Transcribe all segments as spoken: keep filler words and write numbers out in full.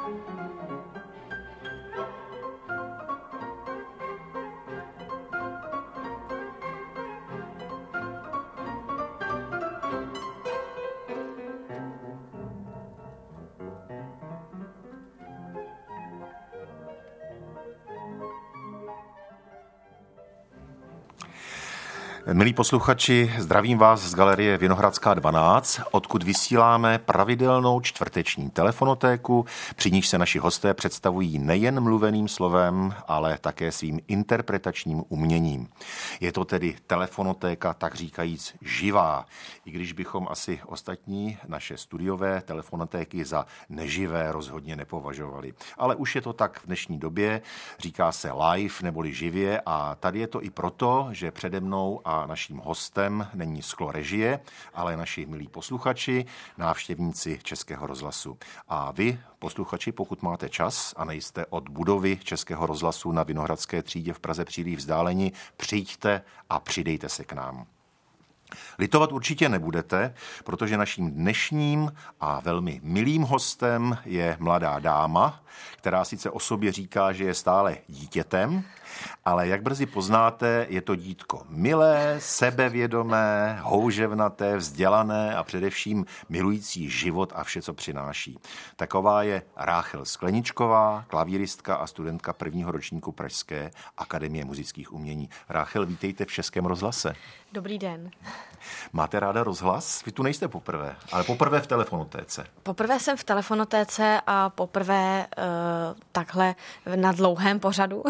Milí posluchači, zdravím vás z galerie Vinohradská dvanáct, odkud vysíláme pravidelnou čtvrteční telefonotéku, při níž se naši hosté představují nejen mluveným slovem, ale také svým interpretačním uměním. Je to tedy telefonotéka, tak říkajíc, živá, i když bychom asi ostatní naše studiové telefonotéky za neživé rozhodně nepovažovali. Ale už je to tak v dnešní době, říká se live neboli živě, a tady je to i proto, že přede mnou a naším hostem není sklo režie, ale naši milí posluchači, návštěvníci Českého rozhlasu. A vy, posluchači, pokud máte čas a nejste od budovy Českého rozhlasu na Vinohradské třídě v Praze příliš vzdáleni, přijďte a přidejte se k nám. Litovat určitě nebudete, protože naším dnešním a velmi milým hostem je mladá dáma, která sice o sobě říká, že je stále dítětem, ale jak brzy poznáte, je to dítko milé, sebevědomé, houževnaté, vzdělané a především milující život a vše, co přináší. Taková je Ráchel Skleničková, klavíristka a studentka prvního ročníku Pražské akademie muzických umění. Ráchel, vítejte v Českém rozhlase. Dobrý den. Máte ráda rozhlas? Vy tu nejste poprvé, ale poprvé v telefonotéce. Poprvé jsem v telefonotéce a poprvé uh, takhle na dlouhém pořadu,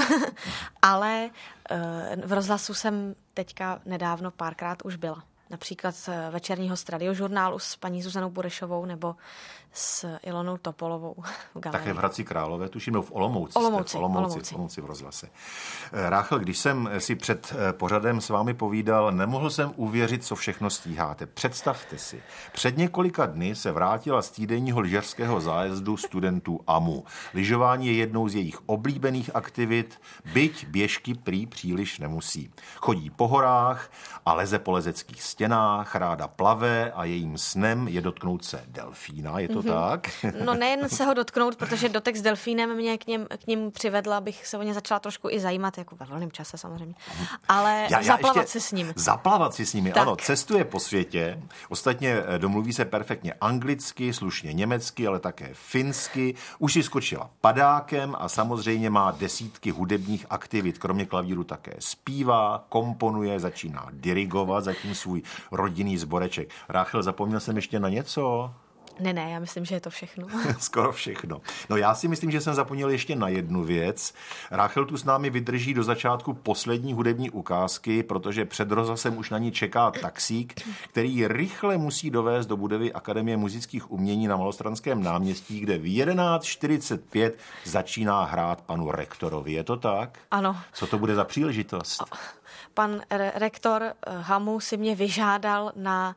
ale uh, v rozhlasu jsem teďka nedávno párkrát už byla. Například z večerního radiožurnálu s paní Zuzanou Burešovou nebo s Ilonou Topolovou v galerii. Také v Hradci Králové, tuším, no v Olomouci. Olomouci, jste, v Olomouci, Olomouci. v Olomouci v rozhlase. Ráchel, když jsem si před pořadem s vámi povídal, nemohl jsem uvěřit, co všechno stíháte. Představte si, před několika dny se vrátila z týdenního lyžařského zájezdu studentů A M U. Lyžování je jednou z jejich oblíbených aktivit, byť běžky prý příliš nemusí. Chodí po horách a leze po lezeckých stěnách, ráda plave a jejím snem je dotknout se delfína, je to mm-hmm. tak? No nejen se ho dotknout, protože dotek s delfínem mě k, něm, k ním přivedla, abych se o ně začala trošku i zajímat, jako ve volném čase samozřejmě, ale já, já zaplavat si s ním. Zaplavat si s nimi, tak. Ano, cestuje po světě, ostatně domluví se perfektně anglicky, slušně německy, ale také finsky, už si skočila padákem a samozřejmě má desítky hudebních aktivit, kromě klavíru také zpívá, komponuje, začíná dirigovat, zatím svůj rodinný sboreček. Ráchel, zapomněl jsem ještě na něco? Ne, ne, já myslím, že je to všechno. Skoro všechno. No já si myslím, že jsem zapomněl ještě na jednu věc. Ráchel tu s námi vydrží do začátku poslední hudební ukázky, protože před rozhlasem už na ní čeká taxík, který rychle musí dovést do budovy Akademie muzických umění na Malostranském náměstí, kde v jedenáct čtyřicet pět začíná hrát panu rektorovi. Je to tak? Ano. Co to bude za příležitost? Pan re- rektor Hamu si mě vyžádal na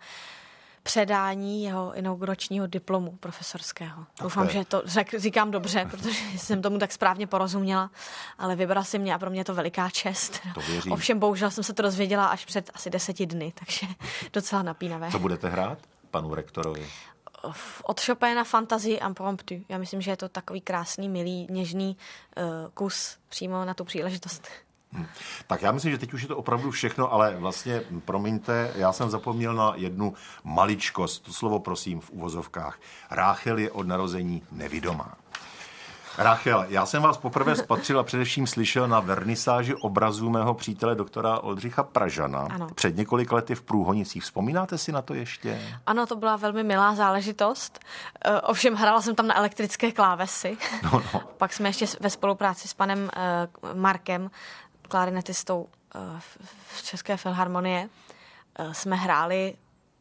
předání jeho inauguračního diplomu profesorského. Doufám, že to řek, říkám dobře, protože jsem tomu tak správně porozuměla, ale vybral si mě a pro mě je to veliká čest. To věřím. Ovšem bohužel jsem se to dozvěděla až před asi deseti dny, takže docela napínavé. Co budete hrát panu rektorovi? Od Chopina Fantasie impromptu. Já myslím, že je to takový krásný, milý, něžný uh, kus přímo na tu příležitost. Hmm. Tak já myslím, že teď už je to opravdu všechno, ale vlastně, promiňte, já jsem zapomněl na jednu maličkost, to slovo prosím v uvozovkách. Ráchel je od narození nevidomá. Ráchel, já jsem vás poprvé spatřil a především slyšel na vernisáži obrazů mého přítele doktora Oldřicha Pražana. Ano. Před několik lety v Průhonicích. Vzpomínáte si na to ještě? Ano, to byla velmi milá záležitost. Ovšem hrála jsem tam na elektrické klávesy. No, no. Pak jsme ještě ve spolupráci s panem Markem, klarinetistou v České filharmonie, jsme hráli,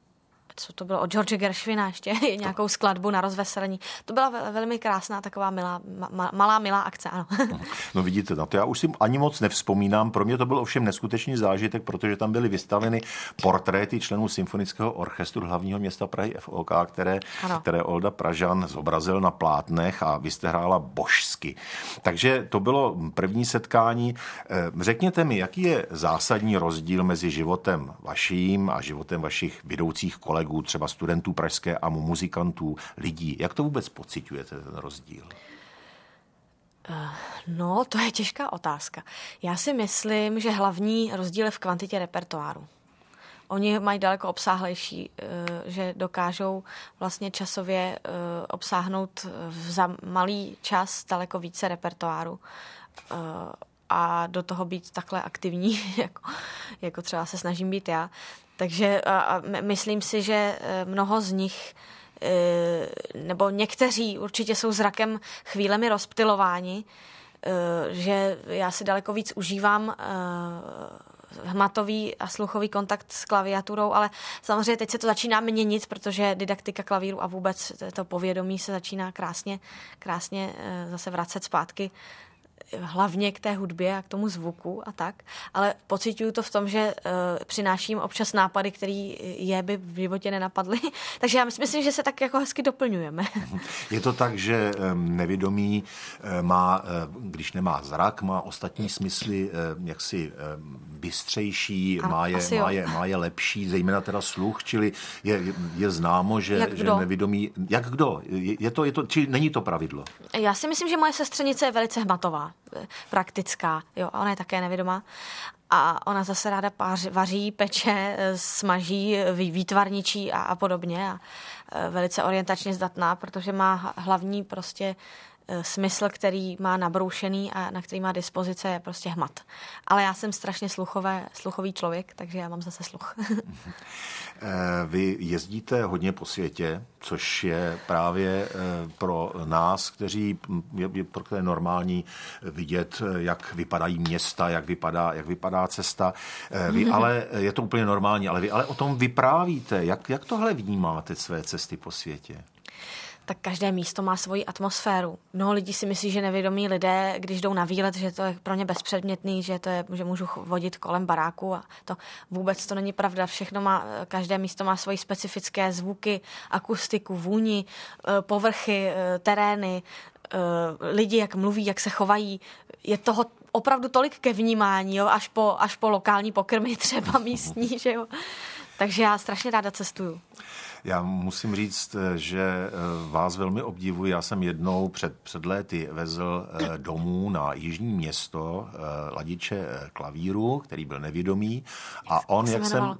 co to bylo, od George Gershwina ještě, nějakou skladbu na rozveselení. To byla velmi krásná, taková milá, ma, malá, milá akce, ano. No vidíte, na to já už si ani moc nevzpomínám. Pro mě to byl ovšem neskutečný zážitek, protože tam byly vystaveny portréty členů symfonického orchestru hlavního města Prahy F O K, které, které Olda Pražan zobrazil na plátnech a vy jste hrála božsky. Takže to bylo první setkání. Řekněte mi, jaký je zásadní rozdíl mezi životem vaším a životem vašich vedoucích kolegů, třeba studentů pražské A M U, muzikantů, lidí. Jak to vůbec pociťujete, ten rozdíl? No, to je těžká otázka. Já si myslím, že hlavní rozdíl je v kvantitě repertoáru. Oni mají daleko obsáhlejší, že dokážou vlastně časově obsáhnout za malý čas daleko více repertoáru a do toho být takhle aktivní, jako, jako třeba se snažím být já. Takže a myslím si, že mnoho z nich nebo někteří určitě jsou zrakem chvílemi rozptylováni, že já si daleko víc užívám hmatový a sluchový kontakt s klaviaturou, ale samozřejmě teď se to začíná měnit, protože didaktika klavíru a vůbec to povědomí se začíná krásně, krásně zase vracet zpátky hlavně k té hudbě a k tomu zvuku a tak, ale pociťuju to v tom, že uh, přináším občas nápady, které je by v životě nenapadly. Takže já myslím, že se tak jako hezky doplňujeme. Je to tak, že nevědomý má, když nemá zrak, má ostatní smysly jaksi bystřejší, ano, má, je, má, je, má je lepší, zejména teda sluch, čili je, je známo, že, že nevědomý... Jak kdo? Je, je to, je to, či není to pravidlo? Já si myslím, že moje sestřenice je velice hmatová, praktická, jo, a ona je také nevědomá. A ona zase ráda pář, vaří, peče, smaží, výtvarničí a, a podobně. A velice orientačně zdatná, protože má hlavní prostě smysl, který má nabroušený a na který má dispozice, je prostě hmat. Ale já jsem strašně sluchové, sluchový člověk, takže já mám zase sluch. Vy jezdíte hodně po světě, což je právě pro nás, kteří je, je, je normální vidět, jak vypadají města, jak vypadá, jak vypadá cesta. Vy ale, je to úplně normální, ale vy ale o tom vyprávíte. Jak, jak tohle vnímáte své cesty po světě? Tak každé místo má svoji atmosféru. Mnoho lidí si myslí, že nevědomí lidé, když jdou na výlet, že to je pro ně bezpředmětný, že to je, že můžu vodit kolem baráku a to vůbec to není pravda. Všechno má, každé místo má svoji specifické zvuky, akustiku, vůni, povrchy, terény, lidi, jak mluví, jak se chovají. Je toho opravdu tolik ke vnímání, jo? Až po, až po lokální pokrmy třeba místní, že jo. Takže já strašně ráda cestuju. Já musím říct, že vás velmi obdivuji. Já jsem jednou před, před léty vezl domů na jižní město ladiče klavíru, který byl nevědomý. A on, jak jsem...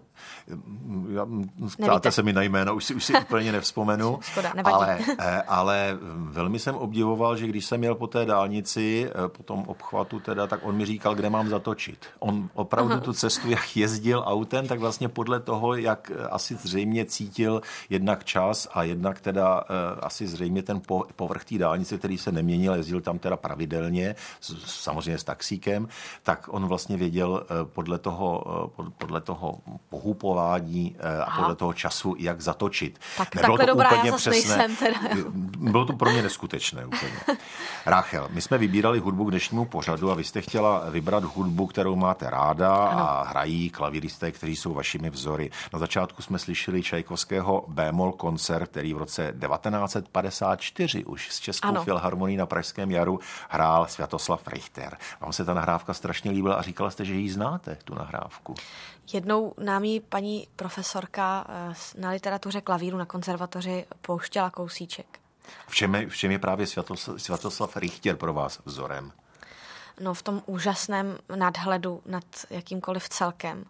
Ptáte se mi na jméno, už si, už si úplně nevzpomenu. Škoda, nevadí. Ale, ale velmi jsem obdivoval, že když jsem jel po té dálnici, po tom obchvatu teda, tak on mi říkal, kde mám zatočit. On opravdu uh-huh. tu cestu, jak jezdil autem, tak vlastně podle toho, jak asi zřejmě cítil jednak čas a jednak teda asi zřejmě ten povrch té dálnice, který se neměnil, jezdil tam teda pravidelně, samozřejmě s taxíkem, tak on vlastně věděl podle toho, podle toho pohupování a Aha. podle toho času, jak zatočit. Tak, Nebylo takhle to dobrá, úplně já zase nejsem teda. Bylo to pro mě neskutečné úplně. Ráchel, my jsme vybírali hudbu k dnešnímu pořadu a vy jste chtěla vybrat hudbu, kterou máte ráda ano. a hrají klavíristé, kteří jsou vašimi vzory. Na začátku jsme slyšeli Čajkovského bémol koncert, který v roce devatenáct set padesát čtyři už s Českou ano. filharmonií na Pražském jaru hrál Sviatoslav Richter. Vám se ta nahrávka strašně líbila a říkala jste, že ji znáte, tu nahrávku. Jednou nám ji paní profesorka na literatuře klavíru na konzervatoři pouštěla kousíček. V čem je, v čem je právě Sviatoslav, Sviatoslav Richter pro vás vzorem? No v tom úžasném nadhledu nad jakýmkoliv celkem.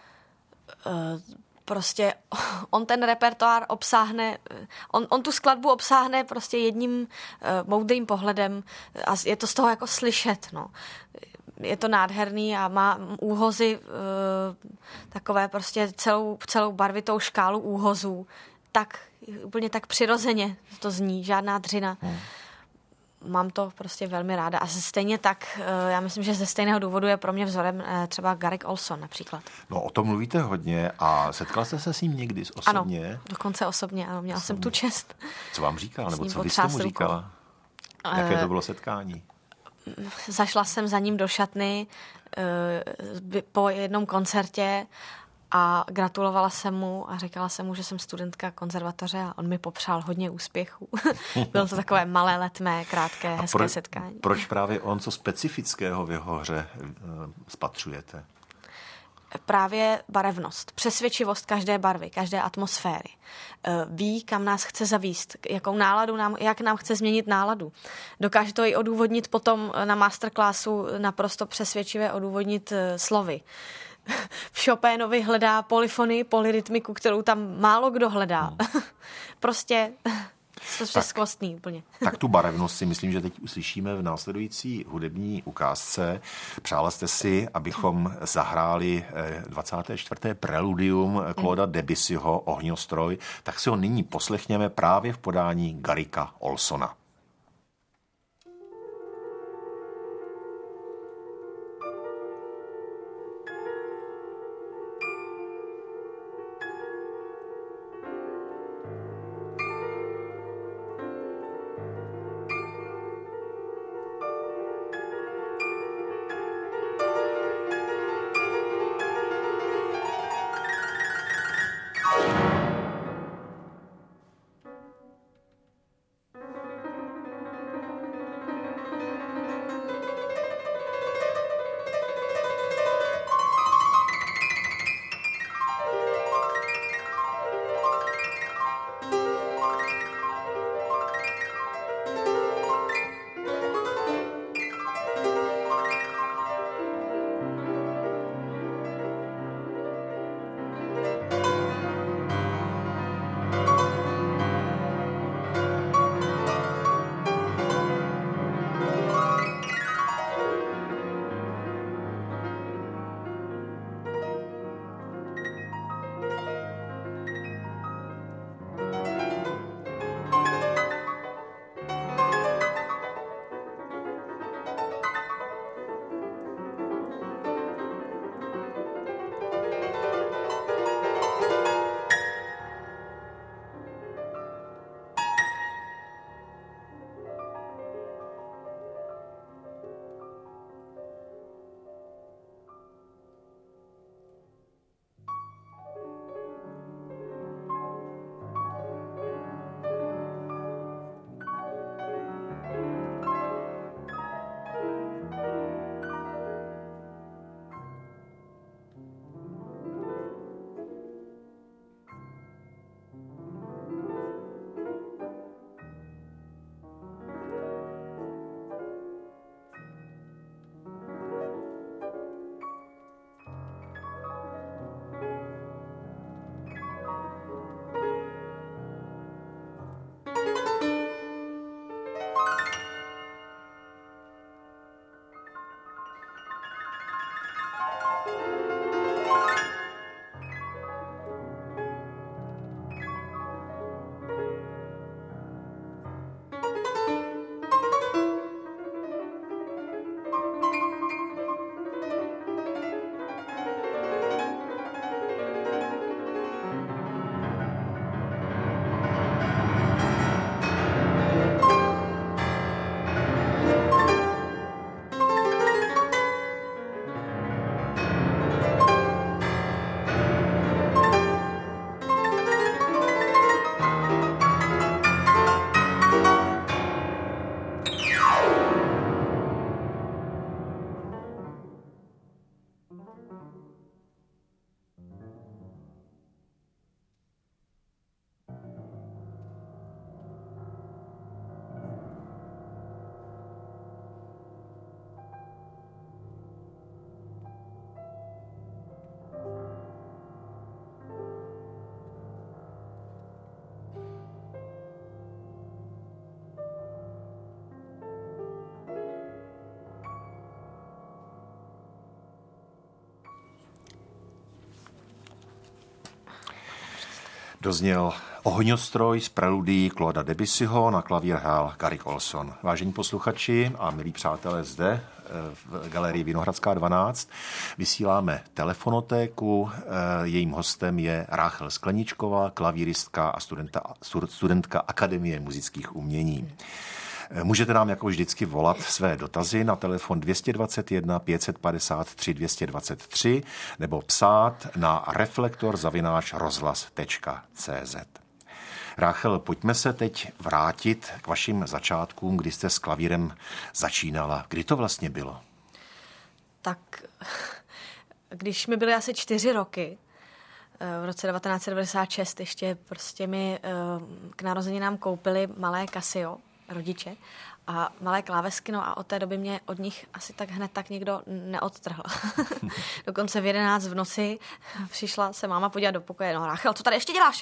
Prostě on ten repertoár obsáhne, on, on tu skladbu obsáhne prostě jedním moudrým pohledem a je to z toho jako slyšet, no. Je to nádherný a má úhozy takové prostě celou, celou barvitou škálu úhozů. Tak, úplně tak přirozeně to zní, žádná dřina. Hmm. Mám to prostě velmi ráda. A stejně tak, já myslím, že ze stejného důvodu je pro mě vzorem třeba Garrick Olson například. No o tom mluvíte hodně a setkala jste se s ním někdy osobně? Ano, dokonce osobně, ano, měla osobně. jsem tu čest. Co vám říkal, nebo co vy jste mu říkala? Rukou. Jaké to bylo setkání? Zašla jsem za ním do šatny po jednom koncertě a gratulovala jsem mu a říkala jsem mu, že jsem studentka konzervatoře a on mi popřál hodně úspěchů. Bylo to takové malé, letmé, krátké, hezké pro, setkání. Proč právě on, co specifického v jeho hře spatřujete? právě barevnost, přesvědčivost každé barvy, každé atmosféry. Ví, kam nás chce zavíst, jakou náladu nám, jak nám chce změnit náladu. Dokáže to i odůvodnit potom na masterclassu naprosto přesvědčivě odůvodnit slovy. V Chopinovi hledá polyfonii, polyrytmiku, kterou tam málo kdo hledá. Hmm. Prostě to je skvostný úplně. Tak tu barevnost si myslím, že teď uslyšíme v následující hudební ukázce. Přála jste si, abychom zahráli dvacáté čtvrté preludium Clauda Debussyho Ohňostroj, tak si ho nyní poslechněme právě v podání Garricka Olsona. Dozněl Ohňostroj z preludií Clauda Debussyho, na klavír hrál Garrick Olson. Vážení posluchači a milí přátelé zde v galerii Vinohradská dvanáct vysíláme telefonotéku. Jejím hostem je Ráchel Skleničková, klavíristka a studenta, studentka Akademie muzických umění. Můžete nám jako vždycky volat své dotazy na telefon dvě stě dvacet jedna pět set padesát tři dvě stě dvacet tři nebo psát na reflektor zavináč rozhlas tečka cé zet. Ráchel, pojďme se teď vrátit k vašim začátkům, kdy jste s klavírem začínala. Kdy to vlastně bylo? Tak když mi byly asi čtyři roky, v roce devatenáct set devadesát šest ještě prostě mi k narozeninám koupili malé Casio, rodiče, a malé klávesky, no a od té doby mě od nich asi tak hned tak někdo neodtrhl. Dokonce v jedenáct v noci přišla se máma podívat do pokoje, no Ráchel, co tady ještě děláš?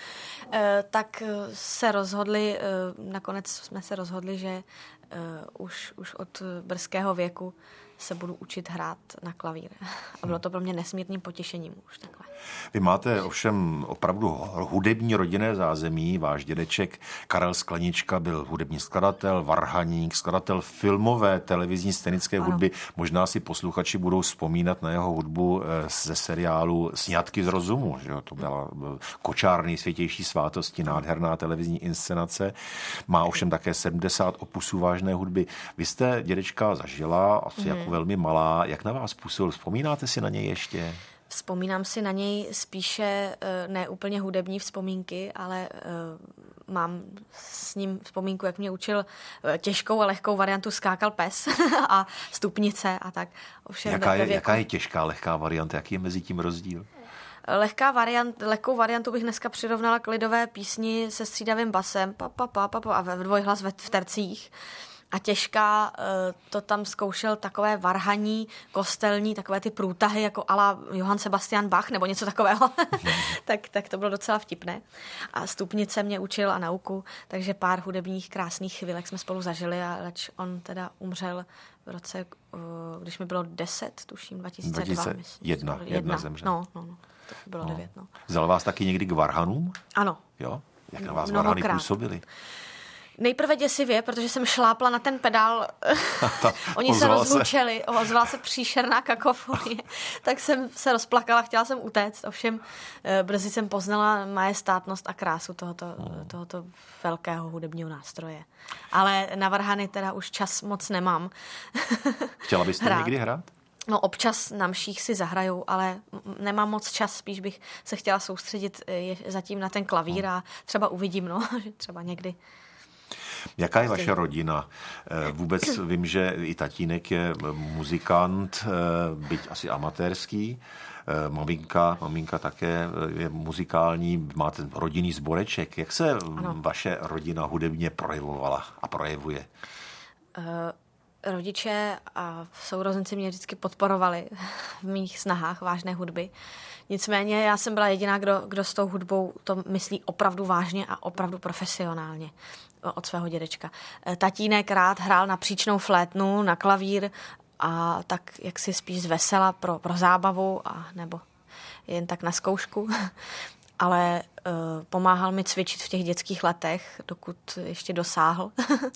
Tak se rozhodli, nakonec jsme se rozhodli, že už, už od brzkého věku se budu učit hrát na klavír. A bylo to pro mě nesmírným potěšením už takhle. Vy máte ovšem opravdu hudební rodinné zázemí. Váš dědeček Karel Sklenička byl hudební skladatel, varhaník, skladatel filmové, televizní, scénické ano. hudby. Možná si posluchači budou vzpomínat na jeho hudbu ze seriálu Sňatky z rozumu. Že? To byla Kočár nejsvětější svátosti, nádherná televizní inscenace. Má ovšem také sedmdesát opusů vážné hudby. Vy jste dědečka zažila asi hmm. jako velmi malá. Jak na vás působil? Vzpomínáte si na něj ještě? Vzpomínám si na něj spíše ne úplně hudební vzpomínky, ale mám s ním vzpomínku, jak mě učil těžkou a lehkou variantu Skákal pes a stupnice a tak. Ovšem jaká, je, jaká je těžká, lehká varianta? Jaký je mezi tím rozdíl? Lehká variant, lehkou variantu bych dneska přirovnala k lidové písni se střídavým basem pa, pa, pa, pa, pa, a ve dvojhlas ve, v tercích. A těžká, to tam zkoušel takové varhaní, kostelní, takové ty průtahy, jako ala Johann Sebastian Bach, nebo něco takového. tak, tak to bylo docela vtipné. A stupnice mě učil a nauku, takže pár hudebních krásných chvílek jsme spolu zažili, a leč on teda umřel v roce, když mi bylo deset, tuším, dva tisíce dva. dva tisíce jedna, jedna, jedna zemřel. No, no, no, to bylo no. devět, no. Vzal vás taky někdy k varhanům? Ano. Jo? Jak na vás varhany působili? Nejprve děsivě, protože jsem šlápla na ten pedál. Oni se rozhučeli, ozvala se příšerná kakofonie. Tak jsem se rozplakala, chtěla jsem utéct. Ovšem brzy jsem poznala majestátnost a krásu tohoto, hmm. tohoto velkého hudebního nástroje. Ale na varhany teda už čas moc nemám. Chtěla byste hrát. někdy hrát? No občas na mších si zahrajou, ale nemám moc čas, spíš bych se chtěla soustředit zatím na ten klavír a třeba uvidím, no, že třeba někdy. Jaká je vaše rodina? Vůbec vím, že i tatínek je muzikant, byť asi amatérský. Maminka, maminka také je muzikální, máte rodinný sboreček. Jak se ano. vaše rodina hudebně projevovala a projevuje? Uh, rodiče a sourozenci mě vždycky podporovali v mých snahách vážné hudby. Nicméně já jsem byla jediná, kdo, kdo s tou hudbou to myslí opravdu vážně a opravdu profesionálně od svého dědečka. Tatínek rád hrál na příčnou flétnu, na klavír a tak jak si spíš zvesela pro, pro zábavu a nebo jen tak na zkoušku. Ale uh, pomáhal mi cvičit v těch dětských letech, dokud ještě dosáhl.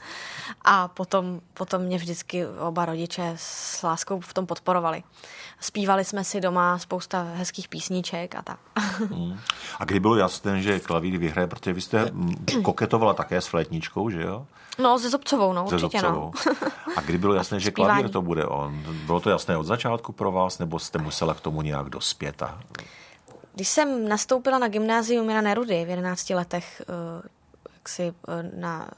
A potom, potom mě vždycky oba rodiče s láskou v tom podporovali. Zpívali jsme si doma spousta hezkých písniček a tak. Hmm. A kdy bylo jasné, že klavír vyhraje, protože vy jste koketovala také s flétničkou, že jo? No, se Zobcovou, no, určitě, se Zobcovou. No. A kdy bylo jasné, že klavír to bude on? Bylo to jasné od začátku pro vás, nebo jste musela k tomu nějak dospět? A... Když jsem nastoupila na gymnázium Jana Nerudy v jedenácti letech, jaksi na,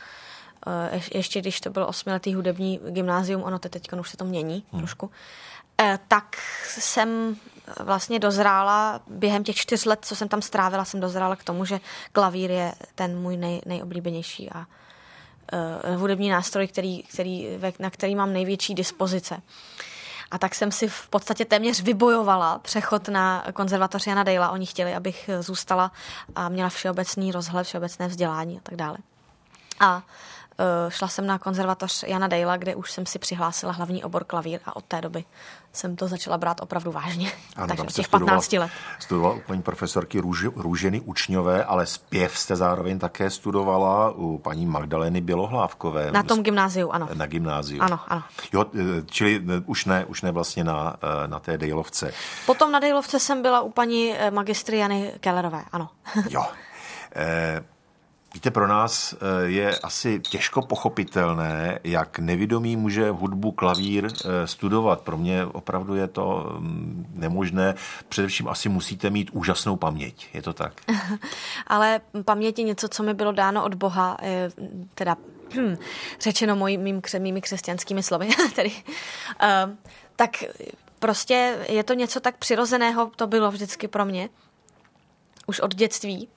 ještě když to bylo osmiletý hudební gymnázium, ono to teď už se to mění hmm. trošku, tak jsem vlastně dozrála, během těch čtyř let, co jsem tam strávila, jsem dozrála k tomu, že klavír je ten můj nej, nejoblíbenější a uh, hudební nástroj, který, který, na který mám největší dispozice. A tak jsem si v podstatě téměř vybojovala přechod na konzervatoř Jana Dejla. Oni chtěli, abych zůstala a měla všeobecný rozhled, všeobecné vzdělání a tak dále. A uh, šla jsem na konzervatoř Jana Dejla, kde už jsem si přihlásila hlavní obor klavír a od té doby jsem to začala brát opravdu vážně. Ano, takže od těch patnácti let. Studovala u paní profesorky Růž, Růženy Učňové, ale zpěv jste zároveň také studovala u paní Magdaleny Bělohlávkové. Na tom gymnáziu, ano. Na gymnáziu. Ano, ano. Jo, čili už ne, už ne vlastně na, na té Dejlovce. Potom na Dejlovce jsem byla u paní magistry Jany Kellerové, ano. Jo. E- Víte, pro nás je asi těžko pochopitelné, jak nevidomý může hudbu, klavír studovat. Pro mě opravdu je to nemožné. Především asi musíte mít úžasnou paměť. Je to tak? Ale paměť je něco, co mi bylo dáno od Boha, teda hm, řečeno moj, mým, mými křesťanskými slovy. tedy, uh, tak prostě je to něco tak přirozeného, to bylo vždycky pro mě, už od dětství,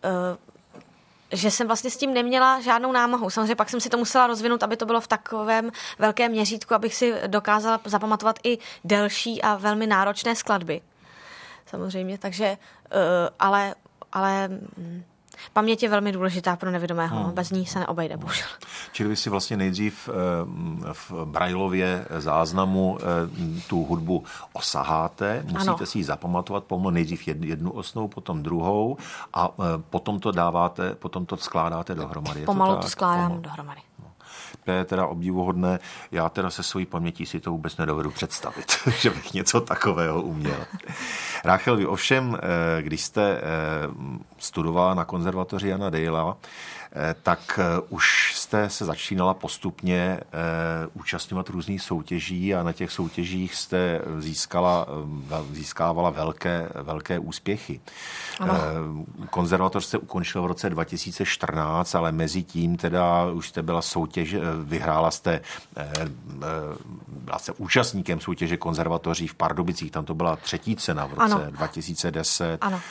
že jsem vlastně s tím neměla žádnou námahu. Samozřejmě pak jsem si to musela rozvinout, aby to bylo v takovém velkém měřítku, abych si dokázala zapamatovat i delší a velmi náročné skladby. Samozřejmě, takže, ale, ale paměť je velmi důležitá pro nevědomého. Hmm. Bez ní se neobejde, bohužel. Čili vy si vlastně nejdřív v Braillově záznamu tu hudbu osaháte, musíte ano. si ji zapamatovat pomalu, nejdřív jednu osnou, potom druhou a potom to dáváte, potom to skládáte dohromady. Pomalu to, to skládám pomalu. dohromady. To je teda obdivuhodné. Já teda se svojí pamětí si to vůbec nedovedu představit, že bych něco takového uměl. Ráchel, vy ovšem, když jste studovala na konzervatoři Jana Dejla, tak už jste se začínala postupně účastňovat různých soutěží a na těch soutěžích jste získala, získávala velké, velké úspěchy. Ano. Konzervatoř jste ukončila v roce dva tisíce čtrnáct, ale mezi tím teda už jste byla soutěž, vyhrála jste, byla jste účastníkem soutěže konzervatoří v Pardubicích, tam to byla třetí cena v roce ano. dva tisíce deset. Ano.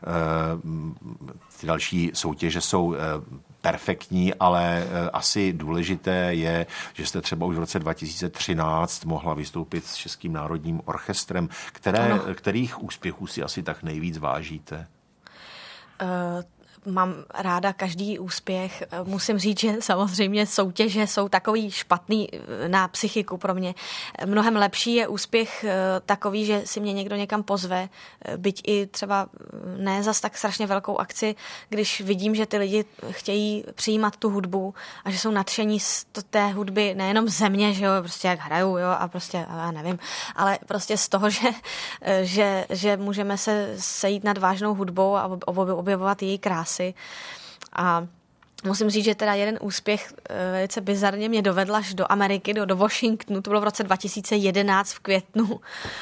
Ty další soutěže jsou perfektní, ale asi důležité je, že jste třeba už v roce dva tisíce třináct mohla vystoupit s Českým národním orchestrem. Které, kterých úspěchů si asi tak nejvíc vážíte? Uh... Mám ráda každý úspěch. Musím říct, že samozřejmě soutěže jsou takový špatný na psychiku pro mě. Mnohem lepší je úspěch takový, že si mě někdo někam pozve, byť i třeba ne zas tak strašně velkou akci, když vidím, že ty lidi chtějí přijímat tu hudbu a že jsou nadšení z té hudby nejenom ze mě, že jo, prostě jak hrajou, jo, a prostě, já nevím, ale prostě z toho, že, že, že můžeme se sejít nad vážnou hudbou a objevovat její krásy. A musím říct, že teda jeden úspěch velice bizarně mě dovedl až do Ameriky, do, do Washingtonu, to bylo v roce dva tisíce jedenáct v květnu.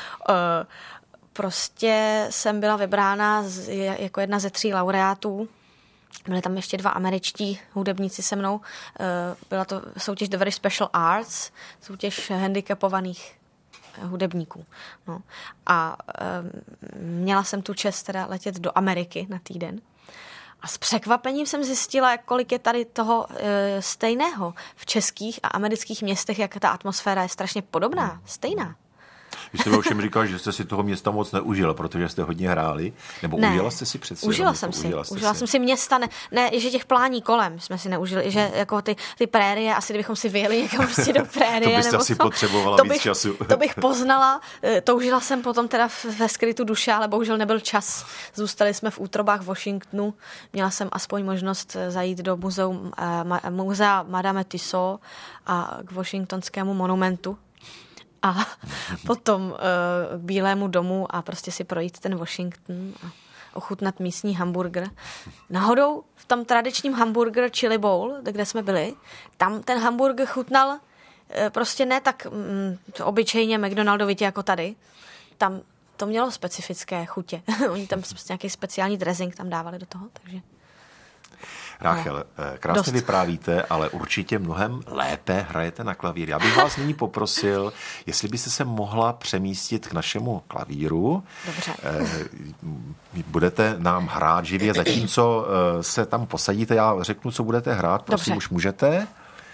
Prostě jsem byla vybrána z, jako jedna ze tří laureátů. Byli tam ještě dva američtí hudebníci se mnou. Byla to soutěž The Very Special Arts, soutěž handicapovaných hudebníků. No. A měla jsem tu čest teda letět do Ameriky na týden. A s překvapením jsem zjistila, kolik je tady toho e, stejného v českých a amerických městech, jak ta atmosféra je strašně podobná, stejná. Vy jste mi ovšem říkal, že jste si toho města moc neužila, protože jste hodně hráli, nebo ne, užila jste si přece? Užila jsem si, užila, užila si. jsem si města, ne, ne, že těch plání kolem jsme si neužili, že jako ty, ty prérie, asi kdybychom si vyjeli někam prostě do prérie. To byste nebo asi co, potřebovala to víc bych, času. To bych poznala, toužila jsem potom teda ve skrytu duše, ale bohužel nebyl čas. Zůstali jsme v útrobách Washingtonu, měla jsem aspoň možnost zajít do muzeum, muzea Madame Tussauds a k Washingtonskému monumentu. A potom uh, k Bílému domu a prostě si projít ten Washington a ochutnat místní hamburger. Náhodou v tom tradičním hamburger Chili Bowl, kde jsme byli, tam ten hamburger chutnal uh, prostě ne tak um, obyčejně McDonaldovitě jako tady. Tam to mělo specifické chutě. Oni tam nějaký speciální dressing tam dávali do toho, takže... Ráchel, krásně Dost. vyprávíte, ale určitě mnohem lépe hrajete na klavír. Já bych vás nyní poprosil, jestli byste se mohla přemístit k našemu klavíru. Dobře. Budete nám hrát živě, zatímco se tam posadíte, já řeknu, co budete hrát. Prosím, Dobře. Už můžete.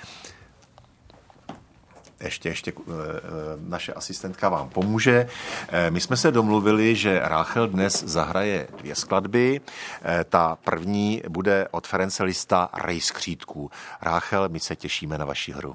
Ještě, ještě naše asistentka vám pomůže. My jsme se domluvili, že Ráchel dnes zahraje dvě skladby. Ta první bude od Ference Lista Rej skřítků. Ráchel, my se těšíme na vaši hru.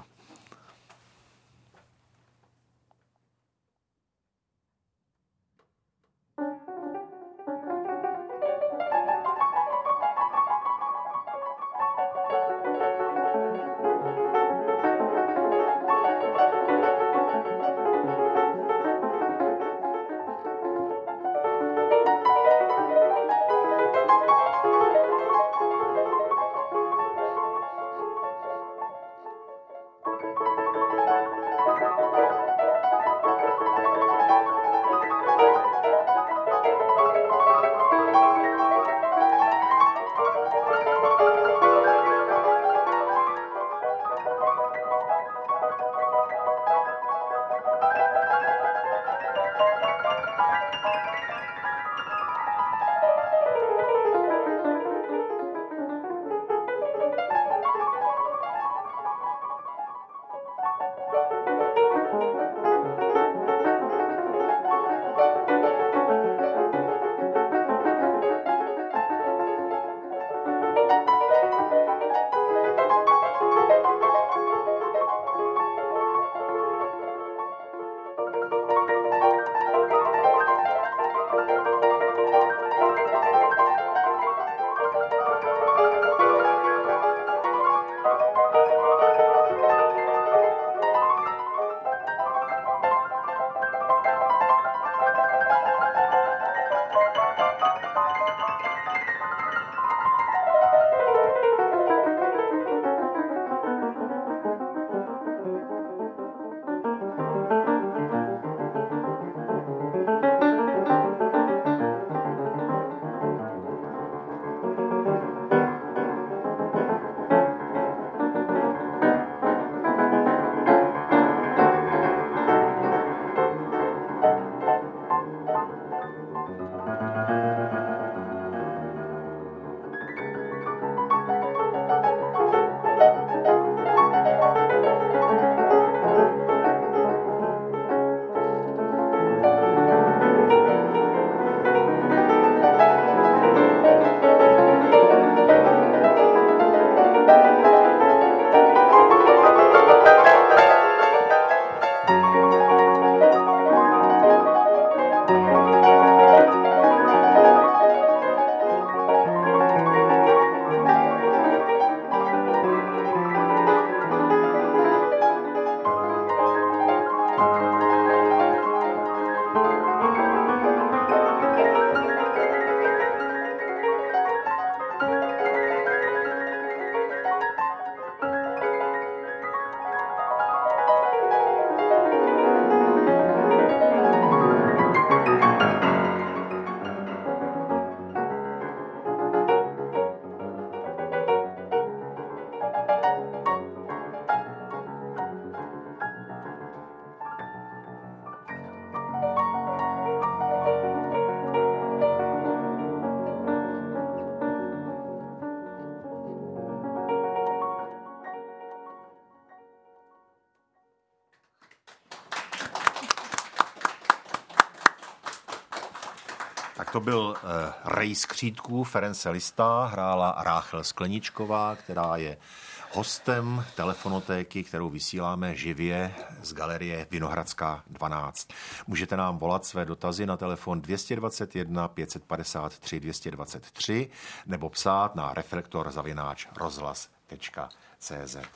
To byl uh, Rej Skřítků, Ference Lista, hrála Ráchel Skleničková, která je hostem telefonotéky, kterou vysíláme živě z galerie Vinohradská dvanáct. Můžete nám volat své dotazy na telefon dvě stě dvacet jedna pět set padesát tři dvě stě dvacet tři nebo psát na reflektor zavináč rozhlas tečka cé zet.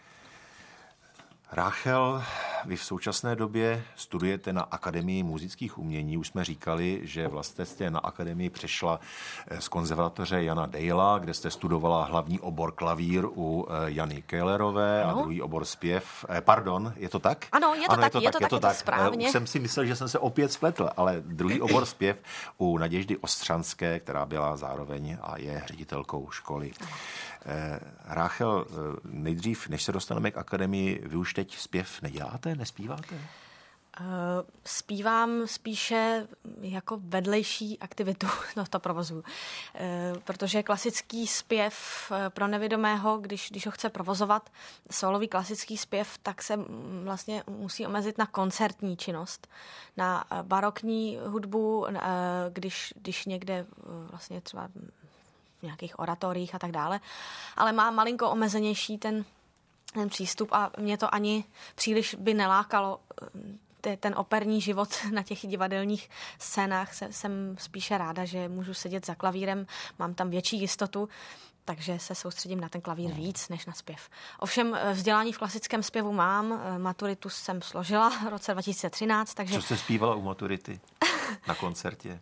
Ráchel, vy v současné době studujete na Akademii múzických umění. Už jsme říkali, že vlastně jste na akademii přešla z konzervatoře Jana Dejla, kde jste studovala hlavní obor klavír u Jany Kellerové a druhý obor zpěv. Pardon, je to tak? Ano, je to ano, tak, je to je tak, to, je to tak, tak. správně. Už jsem si myslel, že jsem se opět spletl, ale druhý obor zpěv u Naděždy Ostřanské, která byla zároveň a je ředitelkou školy. Ráchel, nejdřív, než se dostaneme k akademii, vy už teď zpěv neděláte, nespíváte? Zpívám spíše jako vedlejší aktivitu, no to provozuju, protože klasický zpěv pro nevědomého, když, když ho chce provozovat, solový klasický zpěv, tak se vlastně musí omezit na koncertní činnost, na barokní hudbu, když, když někde vlastně třeba v nějakých oratoriích a tak dále, ale má malinko omezenější ten, ten přístup a mě to ani příliš by nelákalo. Ten operní život na těch divadelních scénách jsem spíše ráda, že můžu sedět za klavírem, mám tam větší jistotu, takže se soustředím na ten klavír víc než na zpěv. Ovšem vzdělání v klasickém zpěvu mám, maturitu jsem složila v roce dva tisíce třináct, takže... Co jste zpívala u maturity na koncertě?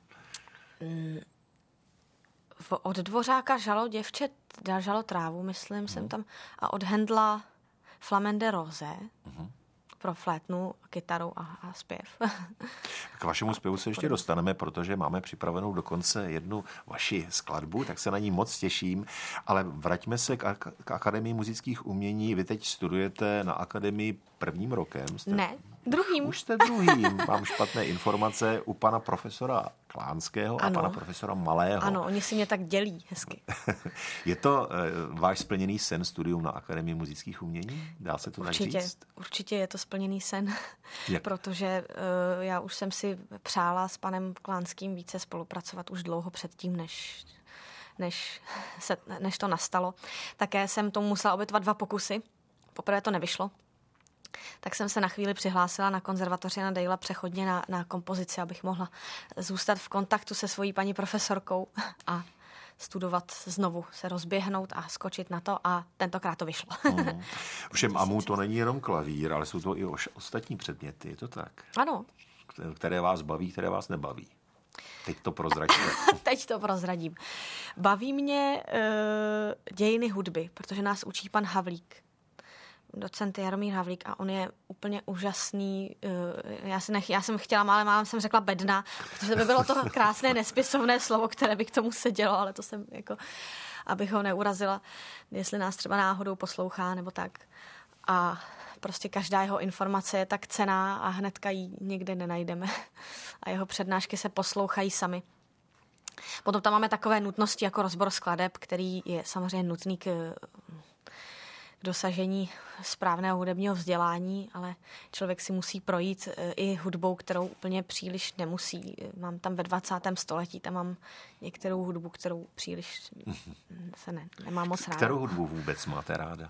Od Dvořáka Žalo děvče žalo trávu, myslím, mm. jsem tam, a od Hendla Flamende Rose, mm. pro flétnu, kytaru a, a zpěv. K vašemu zpěvu se ještě dostaneme, protože máme připravenou dokonce jednu vaši skladbu, tak se na ní moc těším, ale vraťme se k, k Akademii múzických umění. Vy teď studujete na akademii prvním rokem. Jste... Ne, druhým. Už jste druhým. Mám špatné informace u pana profesora Klánského ano. a pana profesora Malého. Ano, oni si mě tak dělí hezky. Je to uh, váš splněný sen studium na Akademii múzických umění? Dá se to určitě, načíst? Určitě je to splněný sen, Jak? protože uh, já už jsem si přála s panem Klánským více spolupracovat už dlouho předtím, než, než, se, než to nastalo. Také jsem tomu musela obětovat dva pokusy. Poprvé to nevyšlo. Tak jsem se na chvíli přihlásila na konzervatoři Jana Dejla přechodně na, na kompozici, abych mohla zůstat v kontaktu se svojí paní profesorkou a studovat znovu, se rozběhnout a skočit na to a tentokrát to vyšlo. Hmm. Všem amů to není jenom klavír, ale jsou to i ostatní předměty, je to tak? Ano. Které vás baví, které vás nebaví. Teď to prozradíme. Teď to prozradím. Baví mě uh, dějiny hudby, protože nás učí pan Havlík. Docent Jaromír Havlík a on je úplně úžasný. Já, si nech, já jsem chtěla, ale málem jsem řekla bedna, protože by bylo to krásné nespisovné slovo, které by k tomu sedělo, ale to jsem jako, abych ho neurazila, jestli nás třeba náhodou poslouchá nebo tak. A prostě každá jeho informace je tak cenná a hnedka ji někde nenajdeme. A jeho přednášky se poslouchají sami. Potom tam máme takové nutnosti jako rozbor skladeb, který je samozřejmě nutný k dosažení správného hudebního vzdělání, ale člověk si musí projít i hudbou, kterou úplně příliš nemusí. Mám tam ve dvacátém století, tam mám některou hudbu, kterou příliš se ne, nemám moc ráda. Kterou hudbu vůbec máte ráda?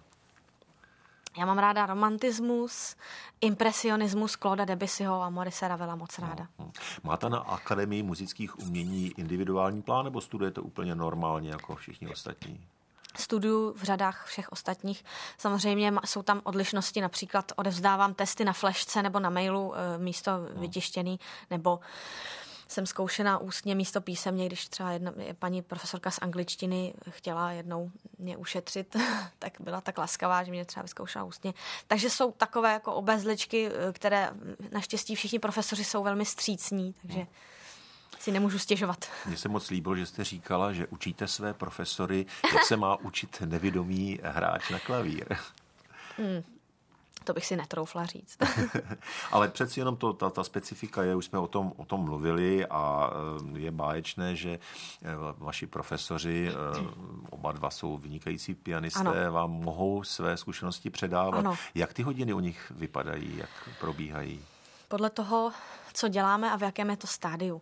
Já mám ráda romantismus, impresionismus Clauda Debussyho a Maurice Ravela moc ráda. No, máte na Akademii múzických umění individuální plán, nebo studujete úplně normálně jako všichni ostatní? Studuju v řadách všech ostatních. Samozřejmě jsou tam odlišnosti, například odevzdávám testy na flešce nebo na mailu místo vytištěný, nebo jsem zkoušená ústně místo písemně, když třeba jedna paní profesorka z angličtiny chtěla jednou mě ušetřit, tak byla tak laskavá, že mě třeba vyzkoušela ústně. Takže jsou takové jako obezličky, které naštěstí všichni profesoři jsou velmi střícní, takže si nemůžu stěžovat. Mně se moc líbilo, že jste říkala, že učíte své profesory, jak se má učit nevědomý hráč na klavír. Hmm. To bych si netroufla říct. Ale přeci jenom to, ta, ta specifika je, už jsme o tom, o tom mluvili a je báječné, že vaši profesoři, oba dva jsou vynikající pianisté, ano. vám mohou své zkušenosti předávat. Ano. Jak ty hodiny u nich vypadají, jak probíhají? Podle toho, co děláme a v jakém je to stádiu.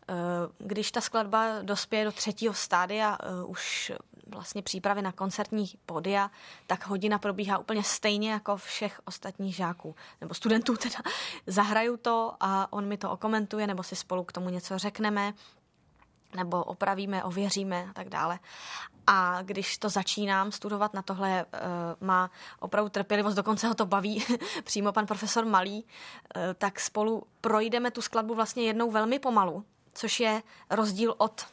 Když ta skladba dospěje do třetího stádia, už vlastně přípravy na koncertní pódia, tak hodina probíhá úplně stejně jako všech ostatních žáků, nebo studentů teda. Zahraju to a on mi to okomentuje, nebo si spolu k tomu něco řekneme, nebo opravíme, ověříme a tak dále. A když to začínám studovat na tohle, uh, má opravdu trpělivost, dokonce ho to baví přímo pan profesor Malý, uh, tak spolu projdeme tu skladbu vlastně jednou velmi pomalu, což je rozdíl od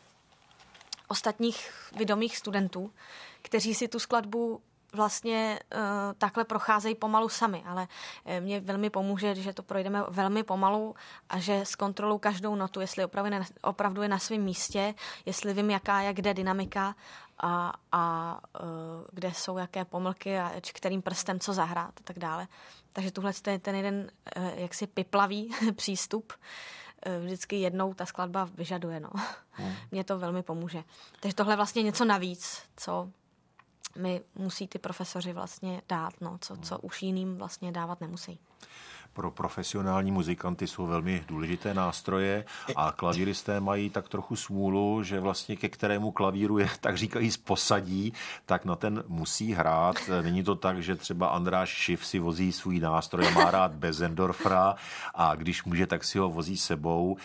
ostatních vědomých studentů, kteří si tu skladbu vlastně uh, takhle procházejí pomalu sami, ale uh, mě velmi pomůže, že to projdeme velmi pomalu a že zkontroluji každou notu, jestli opravdu, ne, opravdu je na svém místě, jestli vím, jaká je kde dynamika a, a uh, kde jsou jaké pomlky a kterým prstem co zahrát a tak dále. Takže tuhle je ten jeden uh, jaksi piplavý přístup. Uh, vždycky jednou ta skladba vyžaduje. No. Hmm. Mně to velmi pomůže. Takže tohle je vlastně něco navíc, co mi musí ty profesoři vlastně dát, no, co, co už jiným vlastně dávat nemusí. Pro profesionální muzikanty jsou velmi důležité nástroje a klavíristé mají tak trochu smůlu, že vlastně ke kterému klavíru je, tak říkají, z posadí, tak na ten musí hrát. Není to tak, že třeba Andráš Schiff si vozí svůj nástroj, má rád Bösendorfera a když může, tak si ho vozí sebou.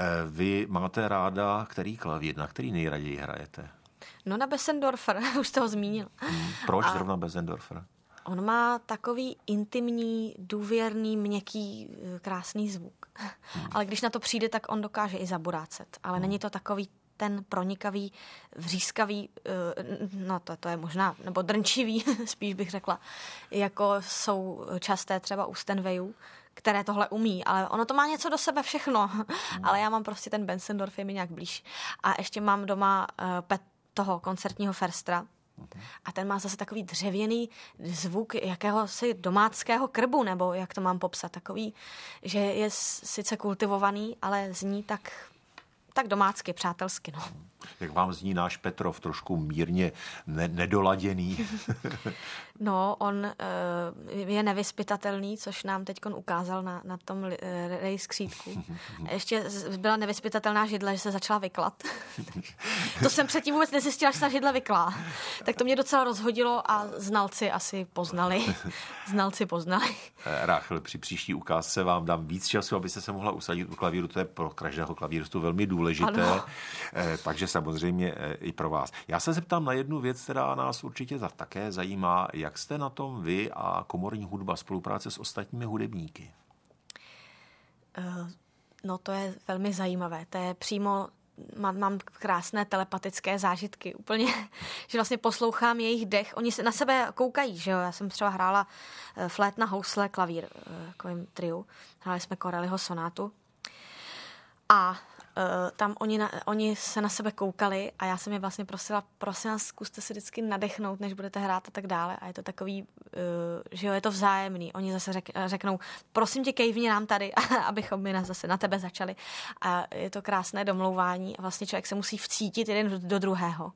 Vy máte ráda který klavír, na který nejraději hrajete? No na Bösendorfer, už jste ho zmínil. Hmm, proč a zrovna Bösendorfer? On má takový intimní, důvěrný, měkký, krásný zvuk. Hmm. Ale když na to přijde, tak on dokáže i zaburácet. Ale hmm. není to takový ten pronikavý, vřískavý, no to, to je možná, nebo drnčivý, spíš bych řekla, jako jsou časté třeba u Steinwayů, které tohle umí, ale ono to má něco do sebe všechno. Hmm. Ale já mám prostě ten Bösendorf, je mi nějak blíž. A ještě mám doma uh, pet toho koncertního Ferstra. A ten má zase takový dřevěný zvuk jakéhosi domáckého krbu, nebo jak to mám popsat, takový, že je sice kultivovaný, ale zní tak, tak domácky, přátelsky. No. Jak vám zní náš Petrov, trošku mírně ne- nedoladěný? No, on uh, je nevyzpytatelný, což nám teď ukázal na, na tom uh, rejskřítku. Ještě byla nevyzpytatelná židle, že se začala vyklat. To jsem předtím vůbec nezjistila, že se židle vyklá. Tak to mě docela rozhodilo a znalci asi poznali. Znalci poznali. Ráchel, při příští ukázce vám dám víc času, abyste se mohla usadit u klavíru. To je pro každého klavíristu velmi důležité. Ano. Eh, takže samozřejmě i pro vás. Já se zeptám na jednu věc, která nás určitě také zajímá. Jak jste na tom vy a komorní hudba, spolupráce s ostatními hudebníky? No to je velmi zajímavé. To je přímo, mám, mám krásné telepatické zážitky. Úplně, že vlastně poslouchám jejich dech. Oni se na sebe koukají, že jo. Já jsem třeba hrála flétna, housle, klavír, takovým triu. Hráli jsme Corelliho sonátu. A Uh, tam oni, na, oni se na sebe koukali a já jsem je vlastně prosila, prosím vás, zkuste si vždycky nadechnout, než budete hrát a tak dále. A je to takový, uh, že jo, je to vzájemný. Oni zase řek, řeknou, prosím tě, kejvni nám tady, abychom my zase na tebe začali. A je to krásné domlouvání a vlastně člověk se musí vcítit jeden do druhého.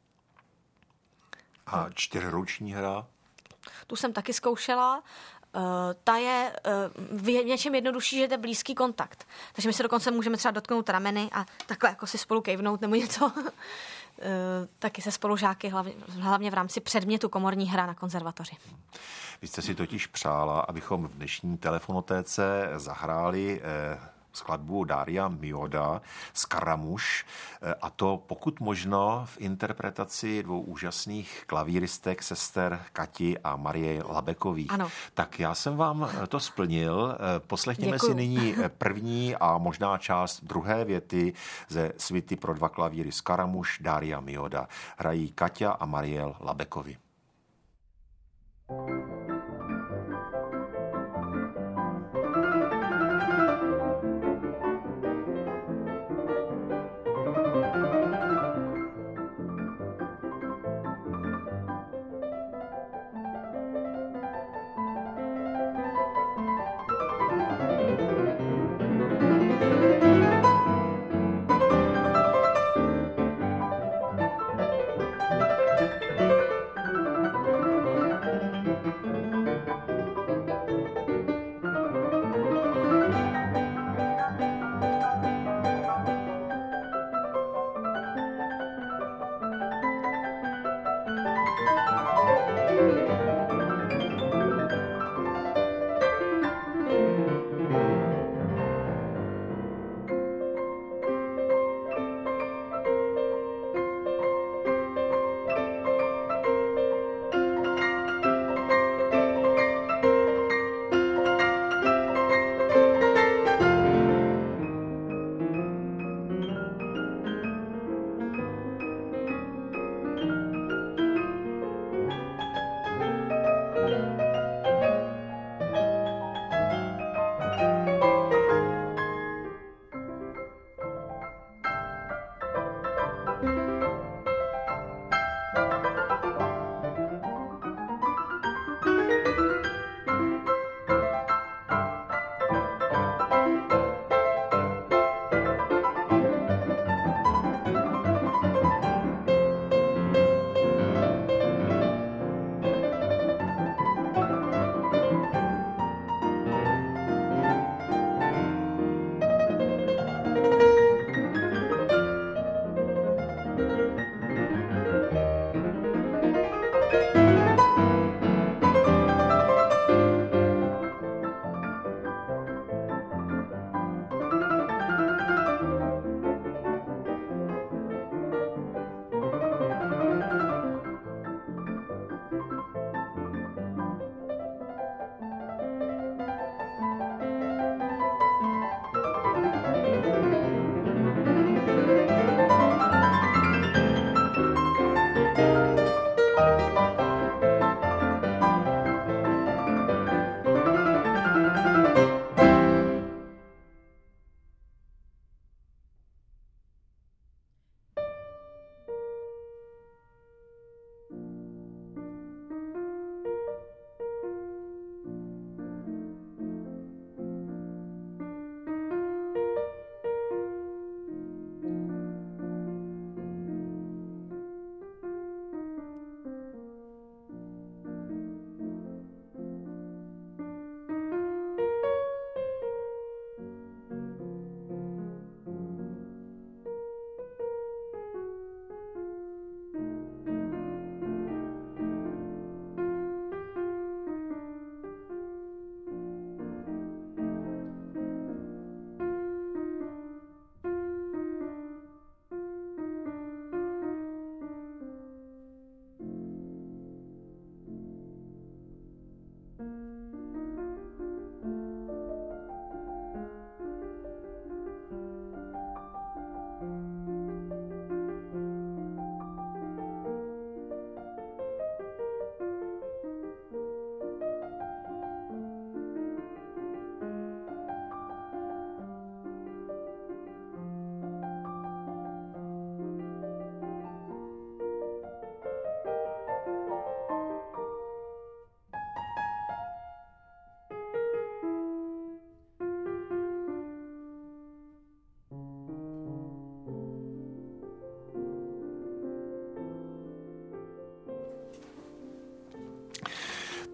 A čtyřruční hra? Tu jsem taky zkoušela. Uh, ta je uh, v něčem jednodušší, že to je blízký kontakt. Takže my se dokonce můžeme třeba dotknout rameny a takhle jako si spolu kejvnout nebo něco. uh, taky se spolužáky, hlavně, hlavně v rámci předmětu komorní hra na konzervatoři. Vy jste si totiž přála, abychom v dnešní telefonotéce zahráli eh, skladbu Daria Mioda Scaramouche, a to pokud možno v interpretaci dvou úžasných klavíristek, sester Kati a Marie Labekových. Ano. Tak já jsem vám to splnil. Poslechněme Děkuju. si nyní první a možná část druhé věty ze suity pro dva klavíry Scaramouche Daria Mioda. Hrají Katia a Marie Labekovi.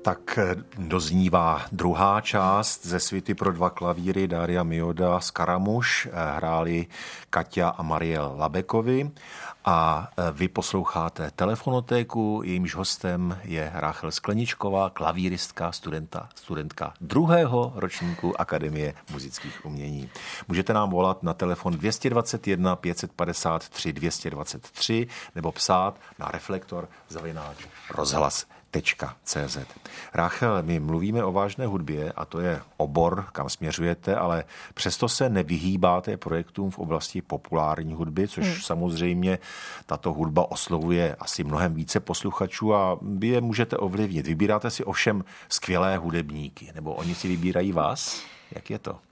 Tak doznívá druhá část ze Suity pro dva klavíry Daria Mioda Scaramouche. Hráli Katia a Mariel Labekovi a vy posloucháte Telefonotéku, jejímž hostem je Ráchel Skleničková, klavíristka, studenta, studentka druhého ročníku Akademie muzických umění. Můžete nám volat na telefon dvě stě dvacet jedna pět padesát tři dvě stě dvacet tři nebo psát na reflektor zavináč rozhlas tečka cé zet. Ráchel, my mluvíme o vážné hudbě a to je obor, kam směřujete, ale přesto se nevyhýbáte projektům v oblasti populární hudby, což hmm. samozřejmě tato hudba oslovuje asi mnohem více posluchačů a vy je můžete ovlivnit. Vybíráte si ovšem skvělé hudebníky, nebo oni si vybírají vás? Jak je to?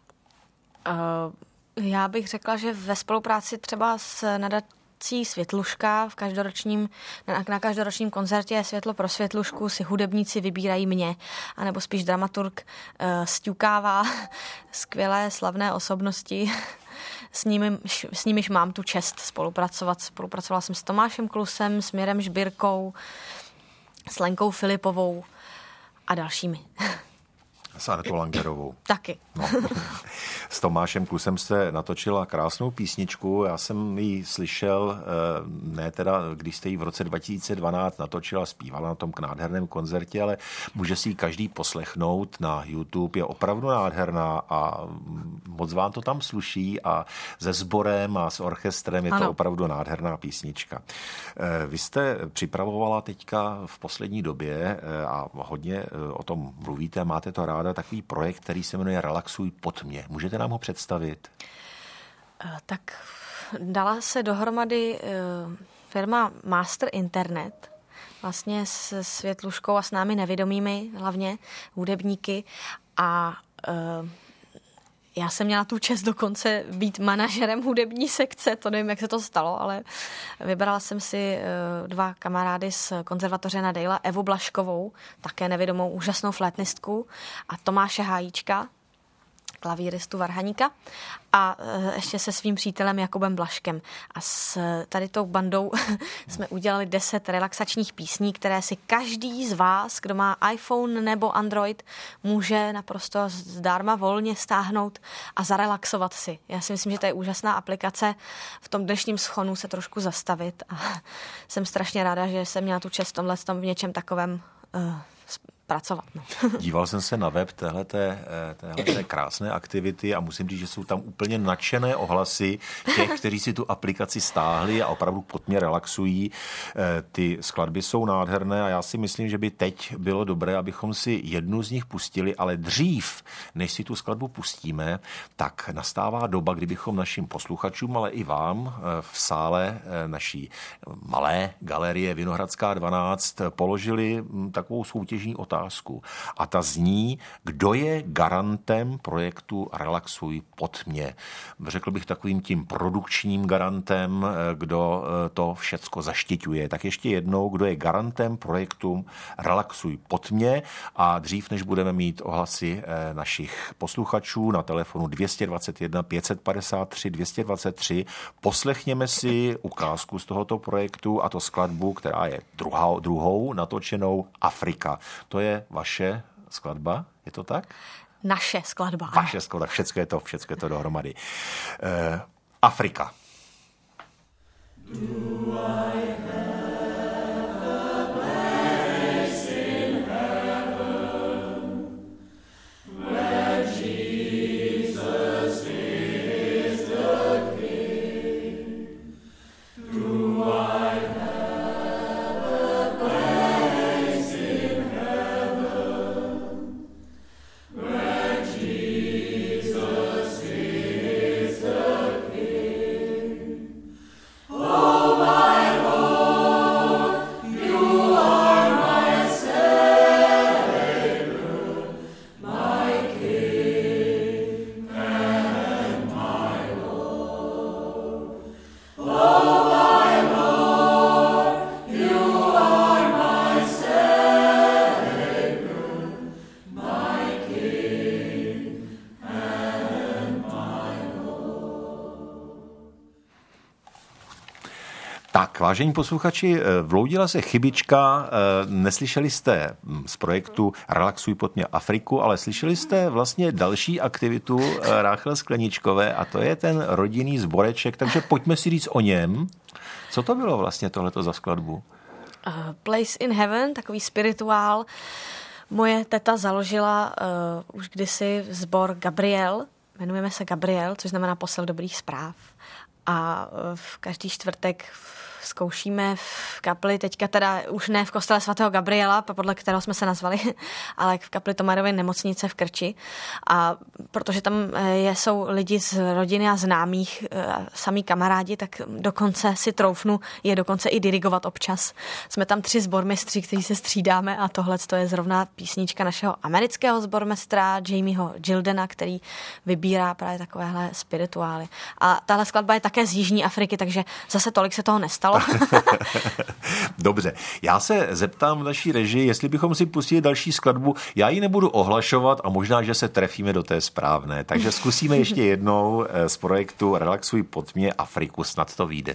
Uh, já bych řekla, že ve spolupráci třeba s nadací Světluška v každoročním, na, na každoročním koncertě Světlo pro Světlušku si hudebníci vybírají mě, anebo spíš dramaturg uh, sťukává skvělé slavné osobnosti, s, nimi, s nimiž mám tu čest spolupracovat. Spolupracovala jsem s Tomášem Klusem, s Mirem Žbírkou, s Lenkou Filipovou a dalšími. S Anetou Langerovou. Taky. No. S Tomášem Klusem jste natočila krásnou písničku. Já jsem ji slyšel, ne teda, když jste ji v roce dva tisíce dvanáct natočila, zpívala na tom nádherném koncertě, ale může si ji každý poslechnout na YouTube. Je opravdu nádherná a moc vám to tam sluší a se sborem a s orchestrem je ano. To opravdu nádherná písnička. Vy jste připravovala teďka v poslední době a hodně o tom mluvíte, máte to ráda, takový projekt, který se jmenuje Relaxuj pod mě. Můžete nám ho představit? Tak dala se dohromady firma Master Internet, vlastně s Světluškou a s námi nevědomými, hlavně hudebníky a já jsem měla tu čest dokonce být manažerem hudební sekce, to nevím, jak se to stalo, ale vybrala jsem si dva kamarády z konzervatoře na Dejla, Evu Blaškovou, také nevědomou úžasnou flétnistku, a Tomáše Hájíčka, klavíristu varhaníka, a ještě se svým přítelem Jakubem Blaškem. A s tady tou bandou jsme udělali deset relaxačních písní, které si každý z vás, kdo má iPhone nebo Android, může naprosto zdarma volně stáhnout a zarelaxovat si. Já si myslím, že to je úžasná aplikace v tom dnešním schonu se trošku zastavit a jsem strašně ráda, že jsem měla tu čest v tomhle v něčem takovém uh, pracovat. No. Díval jsem se na web téhleté, téhleté krásné aktivity a musím říct, že jsou tam úplně nadšené ohlasy těch, kteří si tu aplikaci stáhli a opravdu pod mě relaxují. Ty skladby jsou nádherné a já si myslím, že by teď bylo dobré, abychom si jednu z nich pustili, ale dřív, než si tu skladbu pustíme, tak nastává doba, kdybychom našim posluchačům, ale i vám v sále naší malé galerie Vinohradská dvanáct položili takovou soutěžní otázku. A ta zní, kdo je garantem projektu Relaxuj pod mě. Řekl bych takovým tím produkčním garantem, kdo to všecko zaštiťuje. Tak ještě jednou, kdo je garantem projektu Relaxuj pod mě, a dřív, než budeme mít ohlasy našich posluchačů na telefonu dvě stě dvacet jedna pět padesát tři dvě stě dvacet tři, poslechněme si ukázku z tohoto projektu, a to skladbu, která je druhou, druhou natočenou, Afrika. To je vaše skladba, je to tak? Naše skladba. Vaše skladba, všecko je to, všecko je to dohromady. Uh, Afrika. Do I have a place in heaven where Jesus is the King? Do I Oh, my Lord. Tak, vážení posluchači, vloudila se chybička, neslyšeli jste z projektu Relaxuj pojďme Afriku, ale slyšeli jste vlastně další aktivitu Ráchel Skleničkové a to je ten rodinný sboreček, takže pojďme si říct o něm. Co to bylo vlastně tohleto za skladbu? Uh, Place in Heaven, takový spirituál. Moje teta založila uh, už kdysi sbor Gabriel, jmenujeme se Gabriel, což znamená posel dobrých zpráv. A v každý čtvrtek zkoušíme v kapli, teďka teda už ne v kostele svatého Gabriela, podle kterého jsme se nazvali, ale v kapli Tomarovy nemocnice v Krči. A protože tam je, jsou lidi z rodiny a známých, samý kamarádi, tak dokonce si troufnu je dokonce i dirigovat občas. Jsme tam tři sbormistři, kteří se střídáme a tohle je zrovna písnička našeho amerického sbormistra Jamieho Gildena, který vybírá právě takovéhle spirituály. A tahle skladba je také z Jižní Afriky, takže zase tolik se toho nestalo. Dobře, já se zeptám v naší režii, jestli bychom si pustili další skladbu. Já ji nebudu ohlašovat a možná, že se trefíme do té správné. Takže zkusíme ještě jednou z projektu Relaxuj pojďme Afriku, snad to vyjde.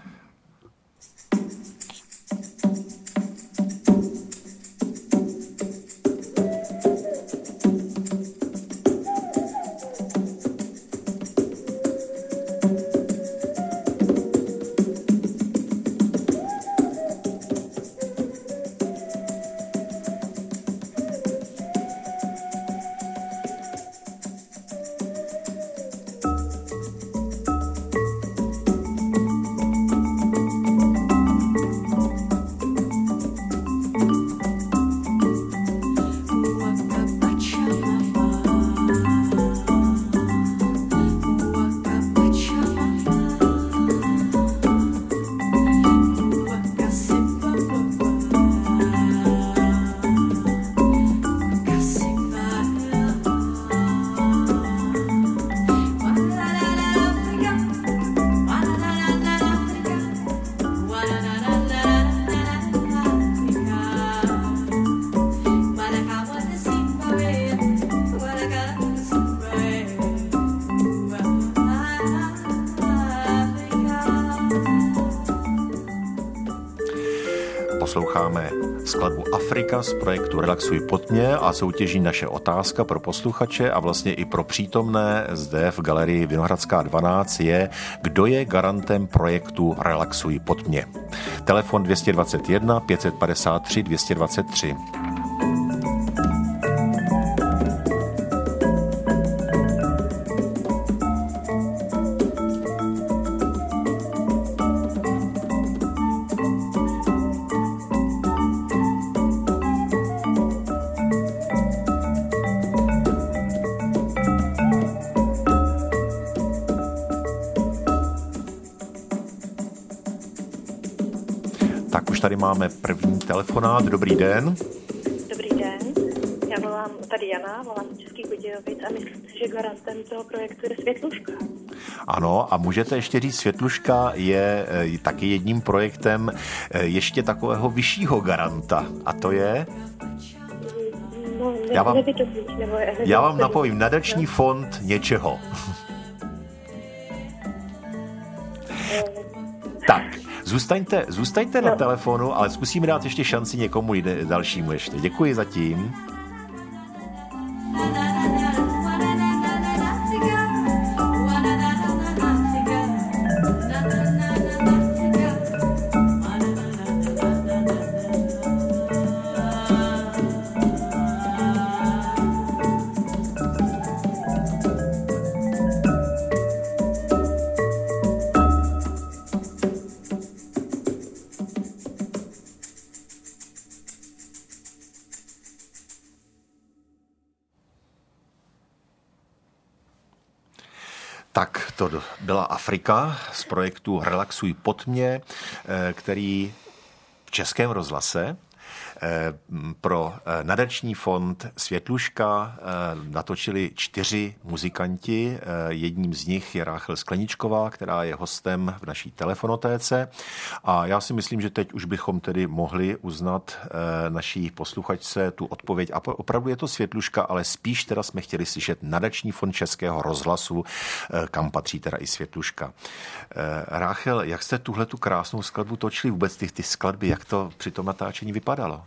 Posloucháme skladbu Afrika z projektu Relaxuj pojďme a soutěží naše otázka pro posluchače a vlastně i pro přítomné zde v galerii Vinohradská dvanáct je, kdo je garantem projektu Relaxuj pojďme. Telefon dvě stě dvacet jedna pět set padesát tři dvě stě dvacet tři. Tak už tady máme první telefonát. Dobrý den. Dobrý den. Já volám tady Jana, volám z Českých Budějovic a myslím si, že garantem toho projektu je Světluška. Ano, a můžete ještě říct, Světluška je e, taky jedním projektem e, ještě takového vyššího garanta. A to je? No, ne, já vám, nevydomíš, nebo je, já vám napovím, nadační fond něčeho. Tak. Zůstaňte, zůstaňte no. na telefonu, ale zkusíme dát ještě šanci někomu jde, dalšímu ještě. Děkuji zatím. Tak to byla Afrika z projektu Relaxuj pojďme, který v Českém rozhlase Pro nadační fond Světluška natočili čtyři muzikanti. Jedním z nich je Ráchel Skleničková, která je hostem v naší telefonotéce. A já si myslím, že teď už bychom tedy mohli uznat naší posluchačce tu odpověď. A opravdu je to Světluška, ale spíš teda jsme chtěli slyšet nadační fond Českého rozhlasu, kam patří teda i Světluška. Ráchel, jak jste tuhle tu krásnou skladbu točili, vůbec ty, ty skladby, jak to při tom natáčení vypadalo?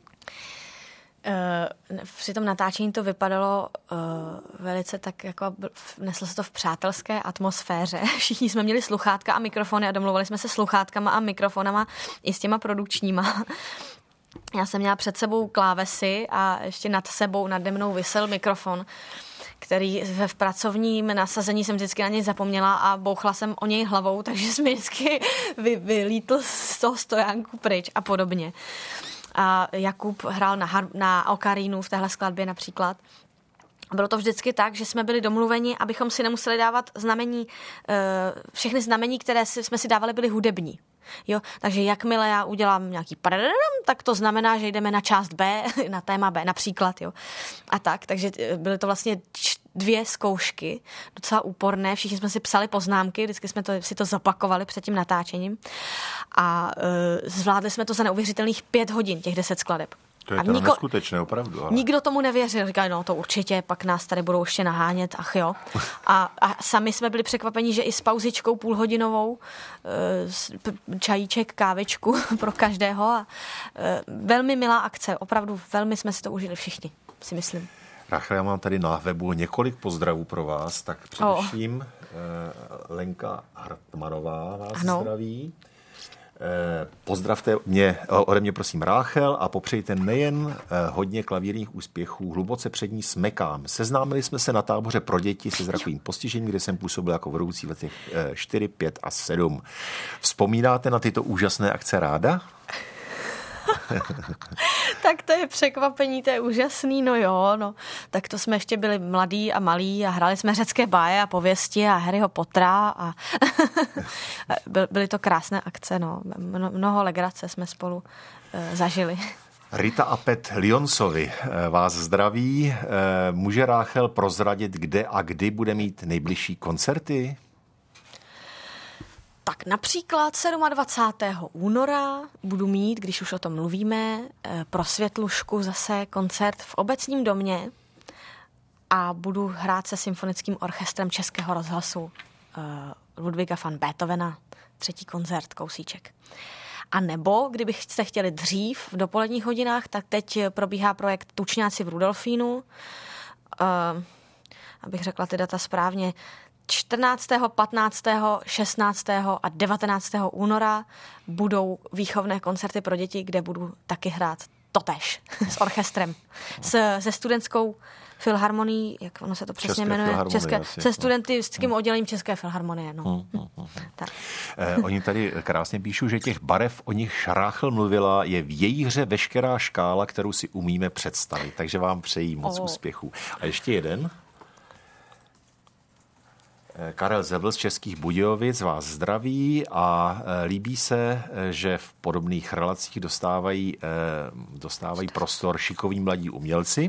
Uh, při tom natáčení to vypadalo uh, velice tak, jako neslo se to v přátelské atmosféře. Všichni jsme měli sluchátka a mikrofony a domluvali jsme se sluchátkama a mikrofonama i s těma produkčníma. Já jsem měla před sebou klávesy a ještě nad sebou, nade mnou visel mikrofon, který v pracovním nasazení jsem vždycky na něj zapomněla a bouchla jsem o něj hlavou, takže jsem vždycky vy, vylítl z toho stojánku pryč a podobně. A Jakub hrál na, har- na okarínu v téhle skladbě například. Bylo to vždycky tak, že jsme byli domluveni, abychom si nemuseli dávat znamení, všechny znamení, které jsme si dávali, byly hudební. Jo, takže jakmile já udělám nějaký padadadam, tak to znamená, že jdeme na část B, na téma B například, jo. A tak, takže byly to vlastně dvě zkoušky, docela úporné, všichni jsme si psali poznámky, vždycky jsme to, si to zopakovali před tím natáčením a uh, zvládli jsme to za neuvěřitelných pět hodin, těch deset skladeb. To je teda niko, neskutečné, opravdu. Ale... Nikdo tomu nevěřil. Říkali, no to určitě, pak nás tady budou ještě nahánět, ach jo. A, a sami jsme byli překvapeni, že i s pauzičkou půlhodinovou, čajíček, kávičku pro každého. A velmi milá akce, opravdu velmi jsme si to užili všichni, si myslím. Ráchel, já mám tady na webu několik pozdravů pro vás, tak především oh. Lenka Hartmanová vás ano. zdraví. Pozdravte mě, ode mě prosím Ráchel a popřejte nejen hodně klavírních úspěchů, hluboce před ní smekám. Seznámili jsme se na táboře pro děti se zrakovým postižením, kde jsem působil jako vedoucí v letech čtyři, pět a sedm. Vzpomínáte na tyto úžasné akce ráda? Tak to je překvapení, to je úžasný, no jo, no. Tak to jsme ještě byli mladí a malí a hráli jsme řecké báje a pověsti a Harryho Pottera a byly to krásné akce, no. Mnoho legrace jsme spolu e, zažili. Rita a Pet Lionsovi vás zdraví. Může Ráchel prozradit, kde a kdy bude mít nejbližší koncerty? Tak například dvacátého sedmého února budu mít, když už o tom mluvíme, pro Světlušku zase koncert v Obecním domě a budu hrát se symfonickým orchestrem Českého rozhlasu Ludwiga van Beethovena, třetí koncert, kousíček. A nebo, kdybyste chtěli dřív v dopoledních hodinách, tak teď probíhá projekt Tučňáci v Rudolfínu. Abych řekla ty data správně, čtrnáctého, patnáctého, šestnáctého a devatenáctého února budou výchovné koncerty pro děti, kde budu taky hrát totéž s orchestrem. S, se studentskou filharmonií, jak ono se to přesně České jmenuje? České, asi, se studentickým no. oddělením České filharmonie. No. Hmm, hmm, hmm. Tak. Eh, oni tady krásně píšou, že těch barev, o nich Ráchel mluvila, je v její hře veškerá škála, kterou si umíme představit. Takže vám přeji moc oh. úspěchů. A ještě jeden. Karel Zebl z Českých Budějovic vás zdraví a líbí se, že v podobných relacích dostávají, dostávají prostor šikovní mladí umělci.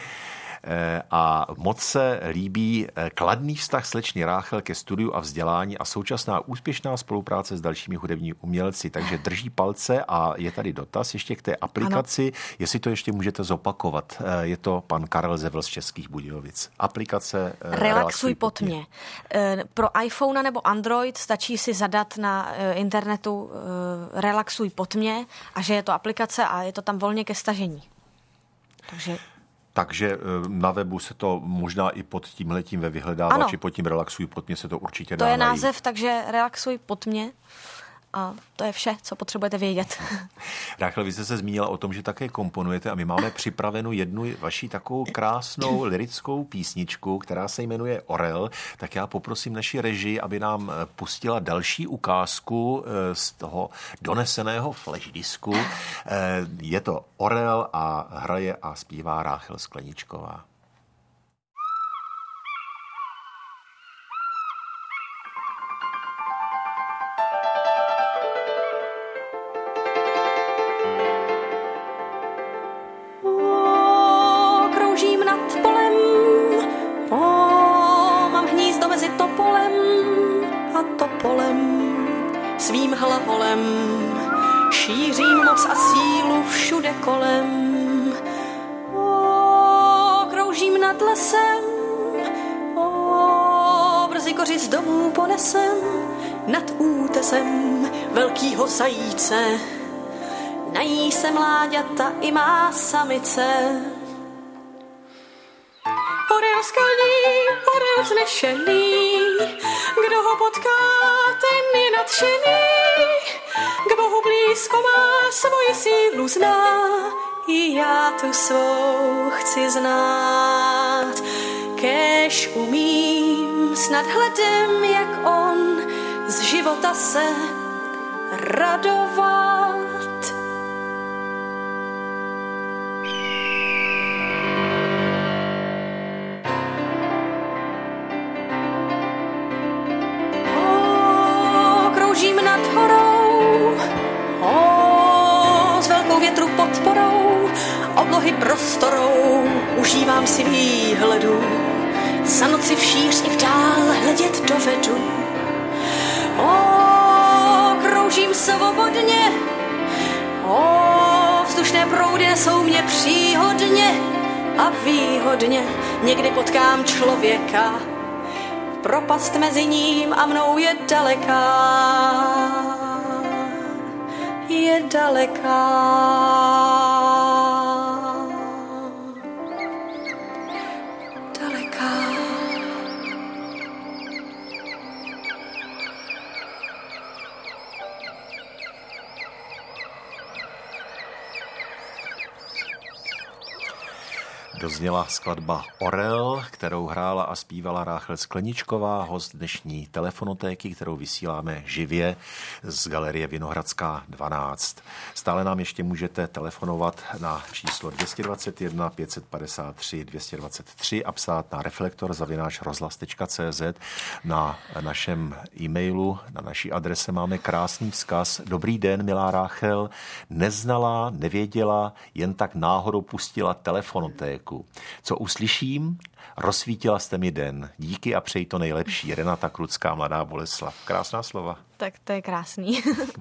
A moc se líbí kladný vztah slečny Ráchel ke studiu a vzdělání a současná úspěšná spolupráce s dalšími hudebními umělci. Takže drží palce a je tady dotaz ještě k té aplikaci, ano. Jestli to ještě můžete zopakovat. Je to pan Karel Zevel z Českých Budějovic. Aplikace Relaxuj, Relaxuj pod mě. Pro iPhone nebo Android stačí si zadat na internetu Relaxuj pod mě a že je to aplikace a je to tam volně ke stažení. Takže Takže na webu se to možná i pod tímhletím ve vyhledávači, pod tím Relaxuj pod mě se to určitě dá To je najít. název, takže Relaxuj pod mě. A to je vše, co potřebujete vědět. Ráchel, vy jste se zmínila o tom, že také komponujete a my máme připravenou jednu vaši takovou krásnou lirickou písničku, která se jmenuje Orel. Tak já poprosím naši režii, aby nám pustila další ukázku z toho doneseného flashdisku. Je to Orel a hraje a zpívá Ráchel Skleničková. svým hlavolem, šířím moc a sílu všude kolem. O, kroužím nad lesem, o, brzy kořist domů ponesem, nad útesem velkýho zajíce. Nají se mláďata i má samice. Orel skalní, orel vznešený, kdo ho potká, ten je nadšený. K Bohu blízko má, svoji sílu zná, i já tu svou chci znát. Kéž umím s nadhledem, jak on, z života se radovat. O, kroužím nad horou, o, s velkou větru podporou, oblohy prostorou, užívám si výhledu, za noci v šíř i v dál hledět dovedu. O, kroužím svobodně, o, vzdušné proudy nesou mě příhodně a výhodně. Někdy potkám člověka, propast mezi ním a mnou je daleká, je daleká. Dozněla skladba Orel, kterou hrála a zpívala Ráchel Skleničková, host dnešní telefonotéky, kterou vysíláme živě z galerie Vinohradská dvanáct. Stále nám ještě můžete telefonovat na číslo dvě stě dvacet jedna pět set padesát tři dvě stě dvacet tři a psát na reflektor zavináč rozhlas tečka cé zet. Na našem e-mailu, na naší adrese máme krásný vzkaz. Dobrý den, milá Ráchel, neznala, nevěděla, jen tak náhodou pustila telefonotéku. Co uslyším? Rozsvítila jste mi den. Díky a přeji to nejlepší. Renata Klucká, Mladá Boleslav. Krásná slova. Tak to je krásný.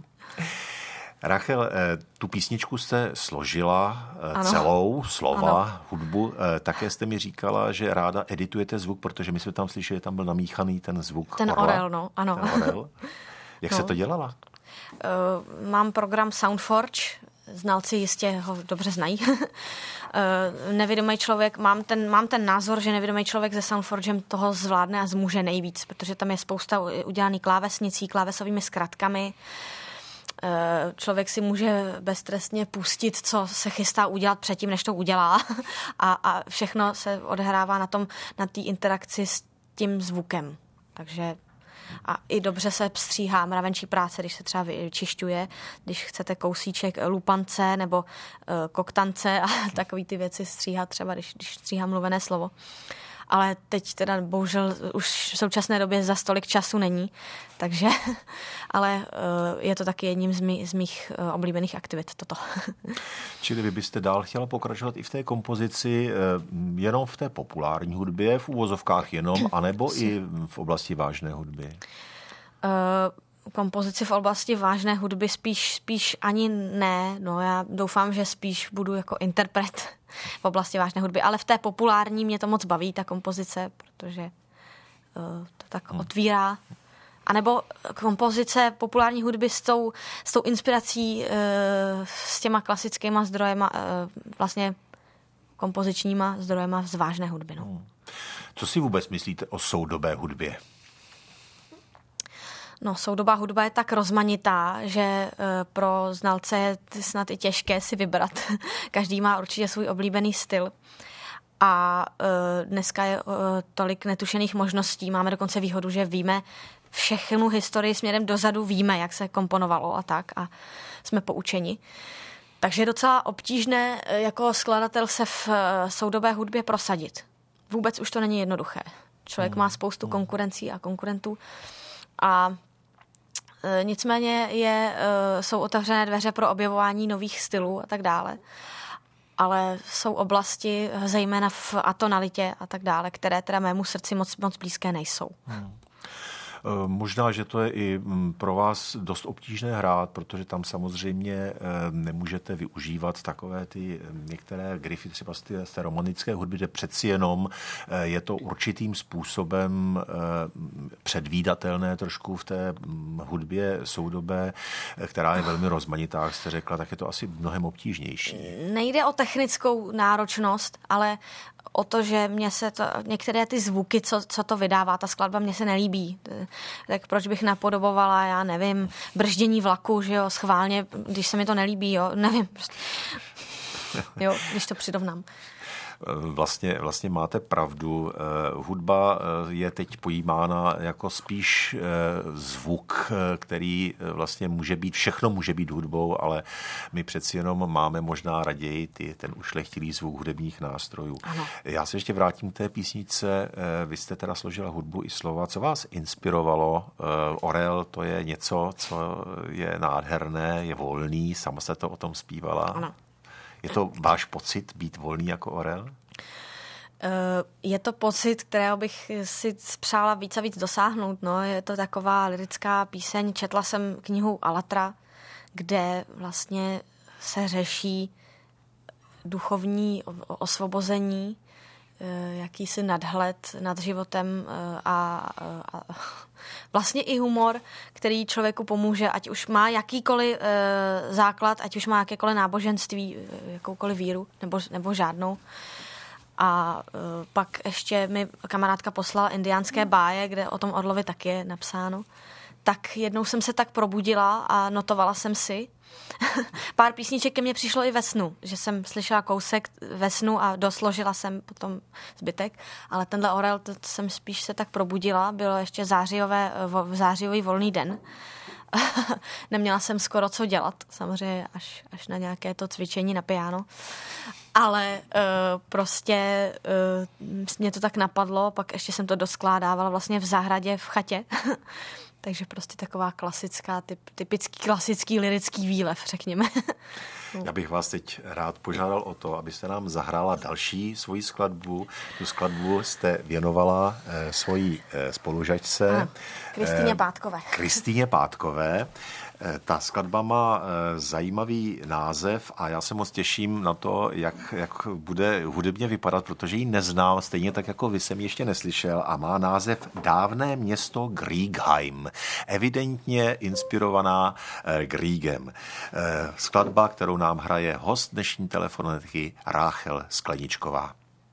Rachel, tu písničku jste složila ano. celou, slova, ano. hudbu. Také jste mi říkala, že ráda editujete zvuk, protože my jsme tam slyšeli, že tam byl namíchaný ten zvuk. Ten orla. orel, no, ano. Ten orel. Jak no. se to dělala? Uh, mám program Soundforge, znalci jistě ho dobře znají. uh, nevědomý člověk, mám ten, mám ten názor, že nevědomý člověk se Soundforgem toho zvládne a zmůže nejvíc, protože tam je spousta udělaný klávesnicí, klávesovými zkratkami. Uh, člověk si může beztrestně pustit, co se chystá udělat předtím, než to udělá. a, a všechno se odehrává na tom, na té interakci s tím zvukem. Takže a i dobře se stříhá mravenčí práce, když se třeba vyčišťuje, když chcete kousíček lupance nebo uh, koktance a takový ty věci stříhat třeba, když, když stříhá mluvené slovo. Ale teď teda bohužel už v současné době za stolik času není, takže, ale uh, je to taky jedním z, mý, z mých uh, oblíbených aktivit toto. Čili vy byste dál chtěla pokračovat i v té kompozici, uh, jenom v té populární hudbě, v úvozovkách jenom, anebo i v oblasti vážné hudby? Uh, kompozici v oblasti vážné hudby spíš, spíš ani ne. No já doufám, že spíš budu jako interpret v oblasti vážné hudby, ale v té populární mě to moc baví, ta kompozice, protože uh, to tak hmm. otvírá. A nebo kompozice populární hudby s tou, s tou inspirací, uh, s těma klasickýma zdrojema, uh, vlastně kompozičníma zdrojema z vážné hudby. No. Hmm. Co si vůbec myslíte o soudobé hudbě? No, soudobá hudba je tak rozmanitá, že pro znalce je snad i těžké si vybrat. Každý má určitě svůj oblíbený styl. A dneska je tolik netušených možností. Máme dokonce výhodu, že víme všechnu historii směrem dozadu, víme, jak se komponovalo a tak a jsme poučeni. Takže je docela obtížné jako skladatel se v soudobé hudbě prosadit. Vůbec už to není jednoduché. Člověk má spoustu konkurencí a konkurentů a e, nicméně je, e, jsou otevřené dveře pro objevování nových stylů a tak dále. Ale jsou oblasti, zejména v atonalitě a tak dále, které teda mému srdci moc, moc blízké nejsou. Hmm. Možná, že to je i pro vás dost obtížné hrát, protože tam samozřejmě nemůžete využívat takové ty některé grify třeba z té, z té romantické hudby, kde přeci jenom je to určitým způsobem předvídatelné trošku v té hudbě soudobé, která je velmi rozmanitá, jak jste řekla, tak je to asi mnohem obtížnější. Nejde o technickou náročnost, ale o to, že mě se to, některé ty zvuky, co, co to vydává, ta skladba mě se nelíbí. Tak proč bych napodobovala, já nevím, brždění vlaku, že jo, schválně, když se mi to nelíbí, jo, nevím, prostě. Jo, když to přirovnám. Vlastně, vlastně máte pravdu. Hudba je teď pojímána jako spíš zvuk, který vlastně může být, všechno může být hudbou, ale my přeci jenom máme možná raději ty, ten ušlechtilý zvuk hudebních nástrojů. Ano. Já se ještě vrátím k té písničce. Vy jste teda složila hudbu i slova. Co vás inspirovalo? Orel, to je něco, co je nádherné, je volný, sama se to o tom zpívala. Ano. Je to váš pocit být volný jako orel? Je to pocit, kterého bych si přála víc a víc dosáhnout. No. Je to taková lirická píseň. Četla jsem knihu Alatra, kde vlastně se řeší duchovní osvobození, jakýsi nadhled nad životem a, a vlastně i humor, který člověku pomůže, ať už má jakýkoliv základ, ať už má jakékoliv náboženství, jakoukoliv víru nebo, nebo žádnou. A pak ještě mi kamarádka poslala indiánské báje, kde o tom orlovi taky je napsáno. Tak jednou jsem se tak probudila a notovala jsem si. Pár písniček ke mně přišlo i ve snu, že jsem slyšela kousek ve snu a dosložila jsem potom zbytek, ale tenhle orel, to jsem spíš se tak probudila, bylo ještě zářijové, zářijový volný den. Neměla jsem skoro co dělat, samozřejmě až, až na nějaké to cvičení na piano, ale uh, prostě uh, mě to tak napadlo, pak ještě jsem to doskládávala vlastně v zahradě v chatě. Takže prostě taková klasická, typ, typický klasický lirický výlev, řekněme. Já bych vás teď rád požádal o to, abyste nám zahrála další svoji skladbu. Tu skladbu jste věnovala eh, svojí eh, spolužačce. Kristýně Pátkové. Eh, Kristýně Pátkové. Eh, ta skladba má eh, zajímavý název a já se moc těším na to, jak, jak bude hudebně vypadat, protože ji neznám, stejně tak jako vy jsem ji ještě neslyšel a má název Dávné město Griegheim. Evidentně inspirovaná eh, Griegem. Eh, skladba, kterou nám hraje host dnešní telefonetky Ráchel Skleničková.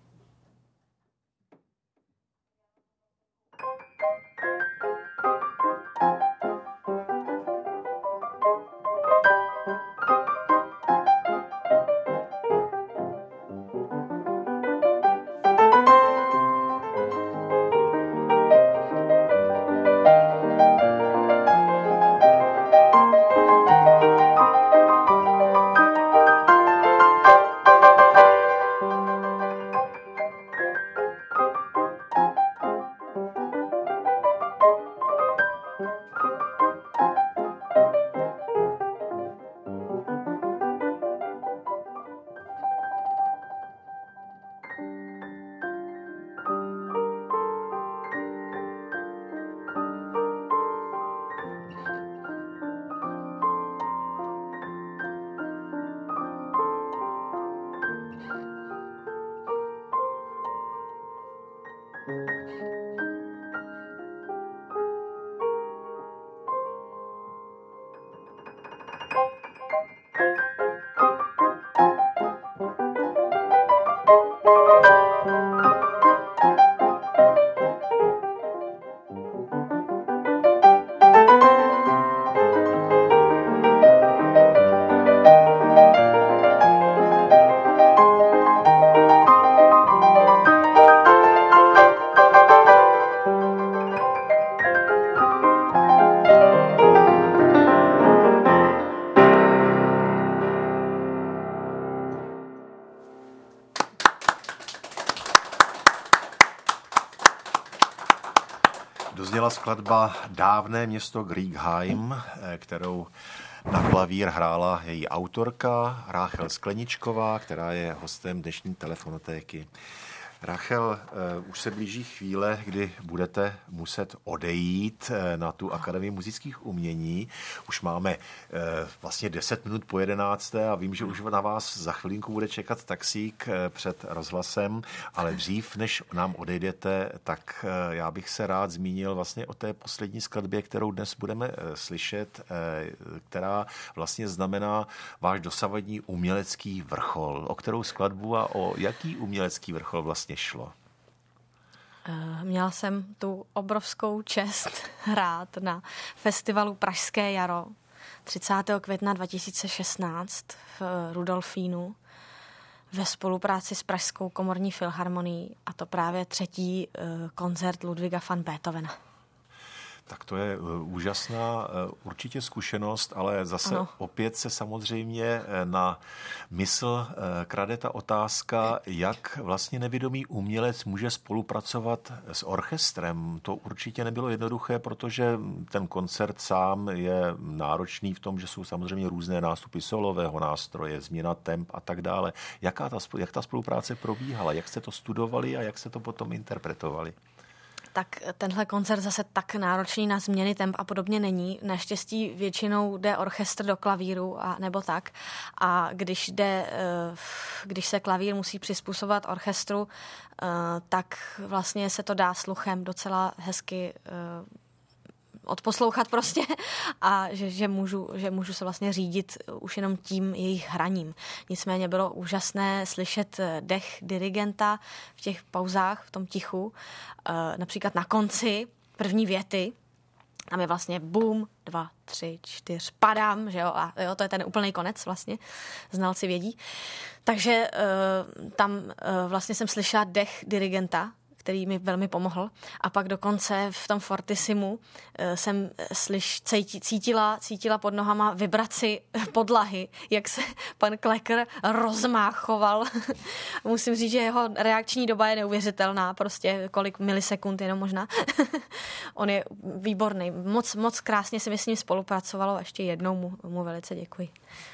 Dozněla skladba Dávné město Griegheim, kterou na klavír hrála její autorka Ráchel Skleničková, která je hostem dnešní telefonotéky. Rachel, už se blíží chvíle, kdy budete muset odejít na tu Akademii muzických umění. Už máme vlastně deset minut po jedenácté a vím, že už na vás za chvilinku bude čekat taxík před rozhlasem, ale dřív, než nám odejdete, tak já bych se rád zmínil vlastně o té poslední skladbě, kterou dnes budeme slyšet, která vlastně znamená váš dosavadní umělecký vrchol. O kterou skladbu a o jaký umělecký vrchol vlastně šlo? Měla jsem tu obrovskou čest hrát na festivalu Pražské jaro třicátého května dva tisíce šestnáct v Rudolfínu ve spolupráci s Pražskou komorní filharmonií, a to právě třetí koncert Ludwiga van Beethovena. Tak to je úžasná určitě zkušenost, ale zase ano. Opět se samozřejmě na mysl krade ta otázka, jak vlastně nevědomý umělec může spolupracovat s orchestrem. To určitě nebylo jednoduché, protože ten koncert sám je náročný v tom, že jsou samozřejmě různé nástupy solového nástroje, změna temp a tak dále. Jaká ta, jak ta spolupráce probíhala? Jak jste to studovali a jak jste to potom interpretovali? Tak tenhle koncert zase tak náročný na změny temp a podobně není. Naštěstí většinou jde orchestr do klavíru a nebo tak. A když jde, když se klavír musí přizpůsobovat orchestru, tak vlastně se to dá sluchem docela hezky odposlouchat prostě a že, že, můžu, že můžu se vlastně řídit už jenom tím jejich hraním. Nicméně bylo úžasné slyšet dech dirigenta v těch pauzách, v tom tichu. Například na konci první věty, tam je vlastně bum, dva, tři, čtyř, padám, že jo, a jo, to je ten úplný konec vlastně, znalci vědí. Takže tam vlastně jsem slyšela dech dirigenta, který mi velmi pomohl. A pak dokonce v tom fortisimu jsem slyš, cítila, cítila pod nohama vibraci podlahy, jak se pan Klecker rozmáchoval. Musím říct, že jeho reakční doba je neuvěřitelná, prostě kolik milisekund jenom možná. On je výborný. Moc, moc krásně se mi s ním spolupracovalo a ještě jednou mu, mu velice děkuji.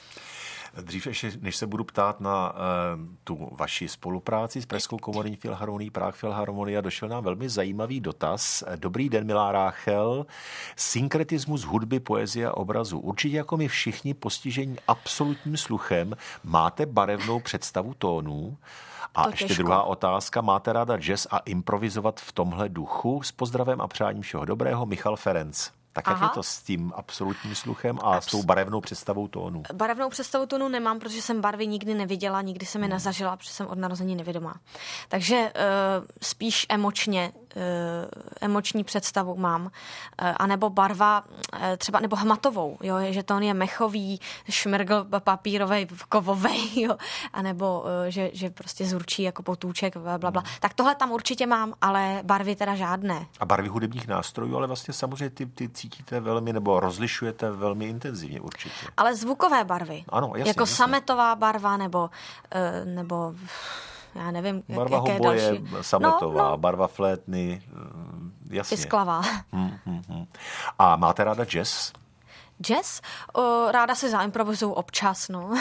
Dřív, ještě, než se budu ptát na uh, tu vaši spolupráci s Pražskou komorní filharmonií, Prague Filharmonia, došel nám velmi zajímavý dotaz. Dobrý den, milá Ráchel. Synkretismus hudby, poezie a obrazu. Určitě jako my všichni postižení absolutním sluchem máte barevnou představu tónů. A to ještě těžko. Druhá otázka. Máte ráda jazz a improvizovat v tomhle duchu? S pozdravem a přáním všeho dobrého, Michal Ferenc. Tak jak Aha. je to s tím absolutním sluchem a Abs- s tou barevnou představou tónu? Barevnou představu tónu nemám, protože jsem barvy nikdy neviděla, nikdy jsem je hmm. nezažila, protože jsem od narození nevědomá. Takže uh, spíš emočně, uh, emoční představu mám. Uh, anebo barva, uh, třeba, nebo hmatovou, jo, že tón je mechový, šmirgl papírovej, kovovej, jo, anebo uh, že, že prostě zurčí jako potůček, blablabla. Hmm. Tak tohle tam určitě mám, ale barvy teda žádné. A barvy hudebních nástrojů, ale vlastně samozřejmě ty, ty cítíte velmi, nebo rozlišujete velmi intenzivně určitě. Ale zvukové barvy. Ano, jasně. Jako jasně. sametová barva, nebo, nebo já nevím, barva jak, jaké hoboje, další. sametová, no, no. barva flétny, jasně. Pisklavá. Hmm, hmm, hmm. A máte ráda jazz? Jazz? O, ráda se zaimprovizuju občas, no.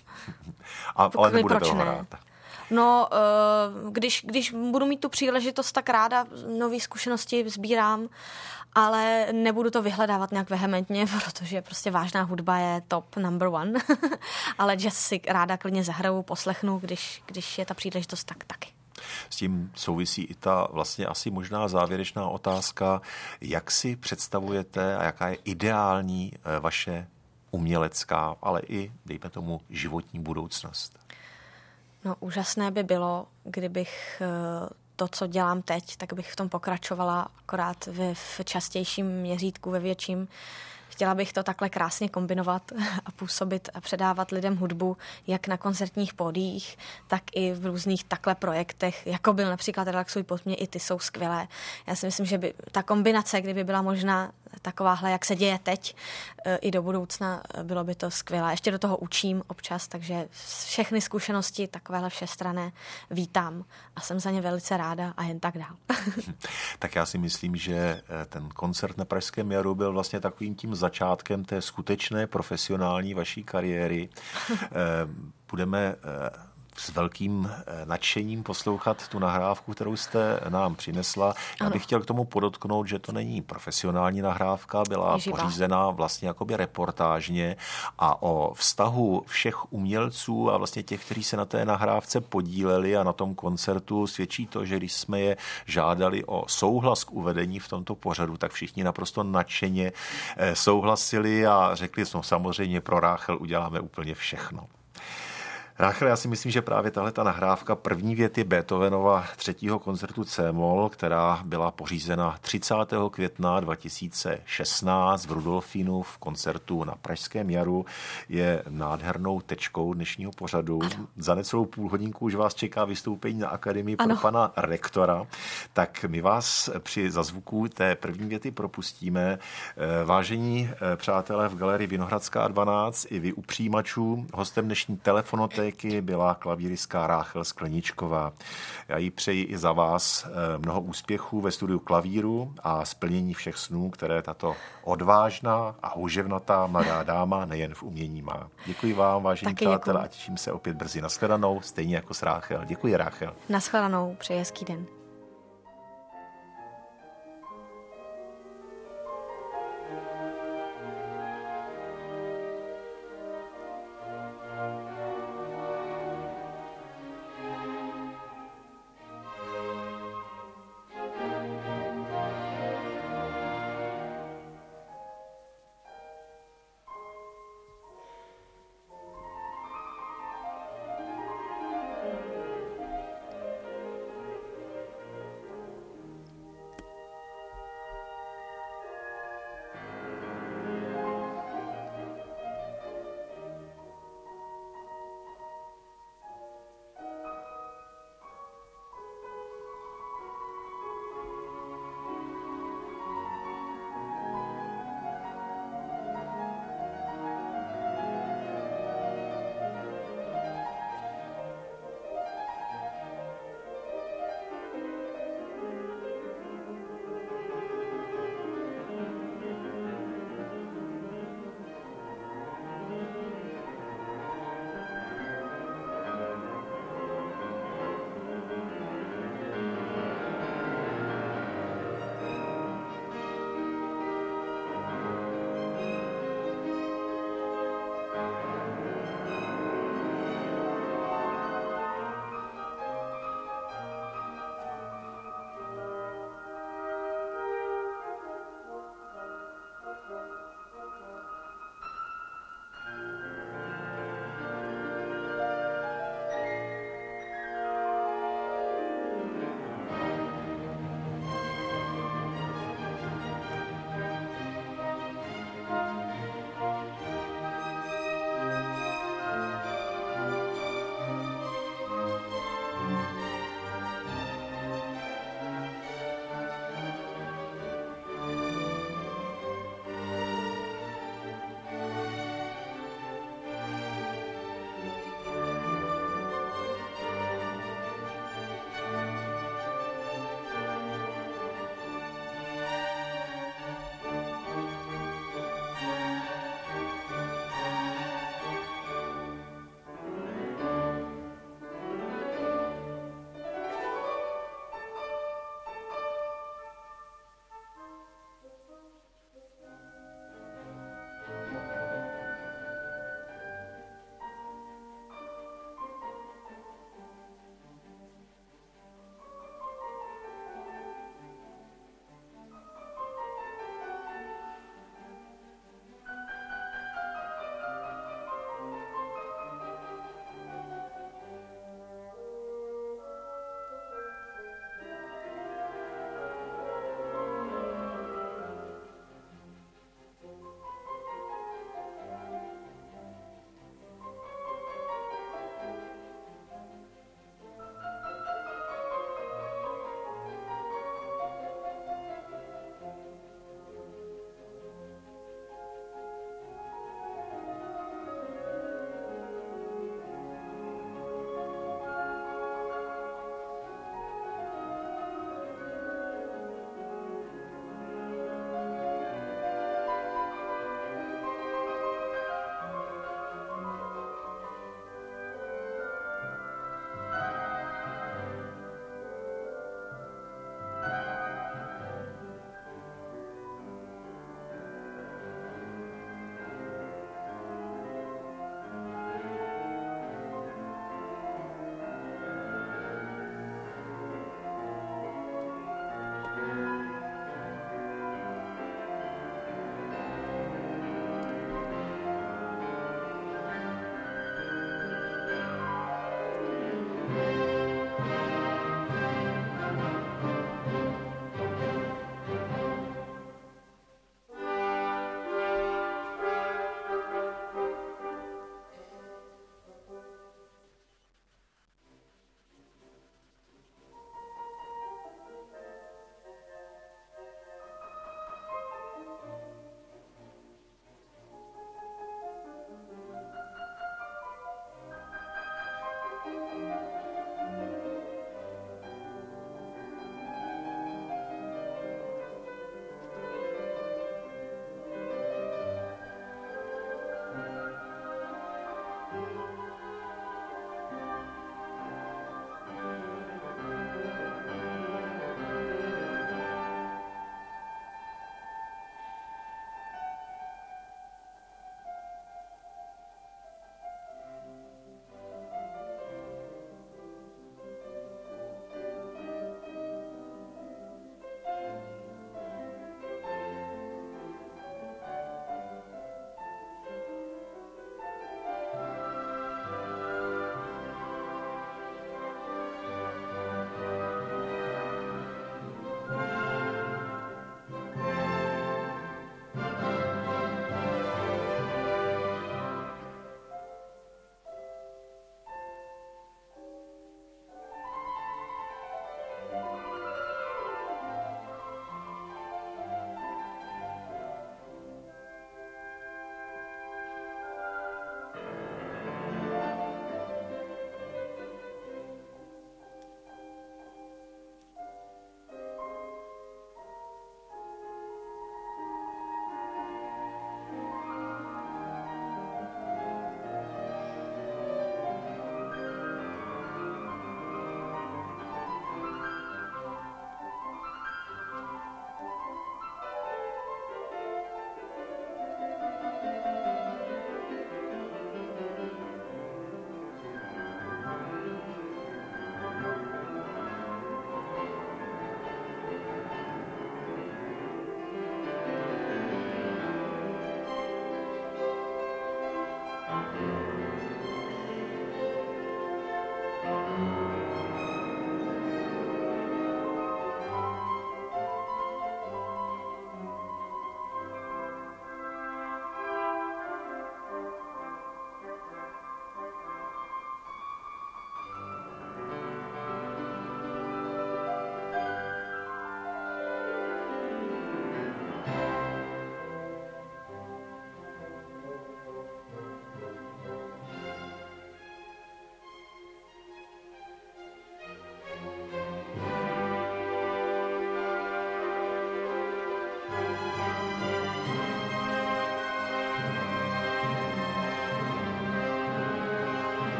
A, ale nebudete ho hrát? No, když, když budu mít tu příležitost, tak ráda nové zkušenosti sbírám, ale nebudu to vyhledávat nějak vehementně, protože prostě vážná hudba je top number one. Ale jazz si ráda klidně zahraju, poslechnu, když, když je ta příležitost, tak taky. S tím souvisí i ta vlastně asi možná závěrečná otázka, jak si představujete a jaká je ideální vaše umělecká, ale i, dejme tomu, životní budoucnost? No, úžasné by bylo, kdybych to, co dělám teď, tak bych v tom pokračovala akorát ve, v častějším měřítku, ve větším. Chtěla bych to takhle krásně kombinovat a působit a předávat lidem hudbu, jak na koncertních pódiích, tak i v různých takhle projektech, jako byl například Relaxuj pod mě, i ty jsou skvělé. Já si myslím, že by ta kombinace, kdyby byla možná takováhle, jak se děje teď, i do budoucna, bylo by to skvělé. Ještě do toho učím občas, takže všechny zkušenosti takovéhle všestranné vítám a jsem za ně velice ráda a jen tak dál. Tak já si myslím, že ten koncert na Pražském jaru byl vlastně takovým tím začátkem té skutečné profesionální vaší kariéry. Budeme s velkým nadšením poslouchat tu nahrávku, kterou jste nám přinesla. Já bych chtěl k tomu podotknout, že to není profesionální nahrávka, byla Živá. pořízená vlastně jakoby reportážně a o vztahu všech umělců a vlastně těch, kteří se na té nahrávce podíleli a na tom koncertu svědčí to, že když jsme je žádali o souhlas k uvedení v tomto pořadu, tak všichni naprosto nadšeně souhlasili a řekli, no samozřejmě pro Ráchel uděláme úplně všechno. Ráchel, já si myslím, že právě tahle ta nahrávka první věty Beethovenova třetího koncertu C-moll, která byla pořízena třicátého května dva tisíce šestnáct v Rudolfínu v koncertu na Pražském jaru, je nádhernou tečkou dnešního pořadu. Ano. Za necelou půl hodinku už vás čeká vystoupení na Akademii ano. pro pana rektora. Tak my vás při zazvuku té první věty propustíme. Vážení přátelé v galerii Vinohradská dvanáct i vy u přijímačů, hostem dnešní telefonotéky byla klavíristka Ráchel Skleničková. Já jí přeji i za vás mnoho úspěchů ve studiu klavíru a splnění všech snů, které tato odvážná a houževnatá mladá dáma nejen v umění má. Děkuji vám, vážení Taky přátelé, děkuji. A těším se opět brzy. Nashledanou, stejně jako s Ráchel. Děkuji, Ráchel. Nashledanou, přeji hezký den.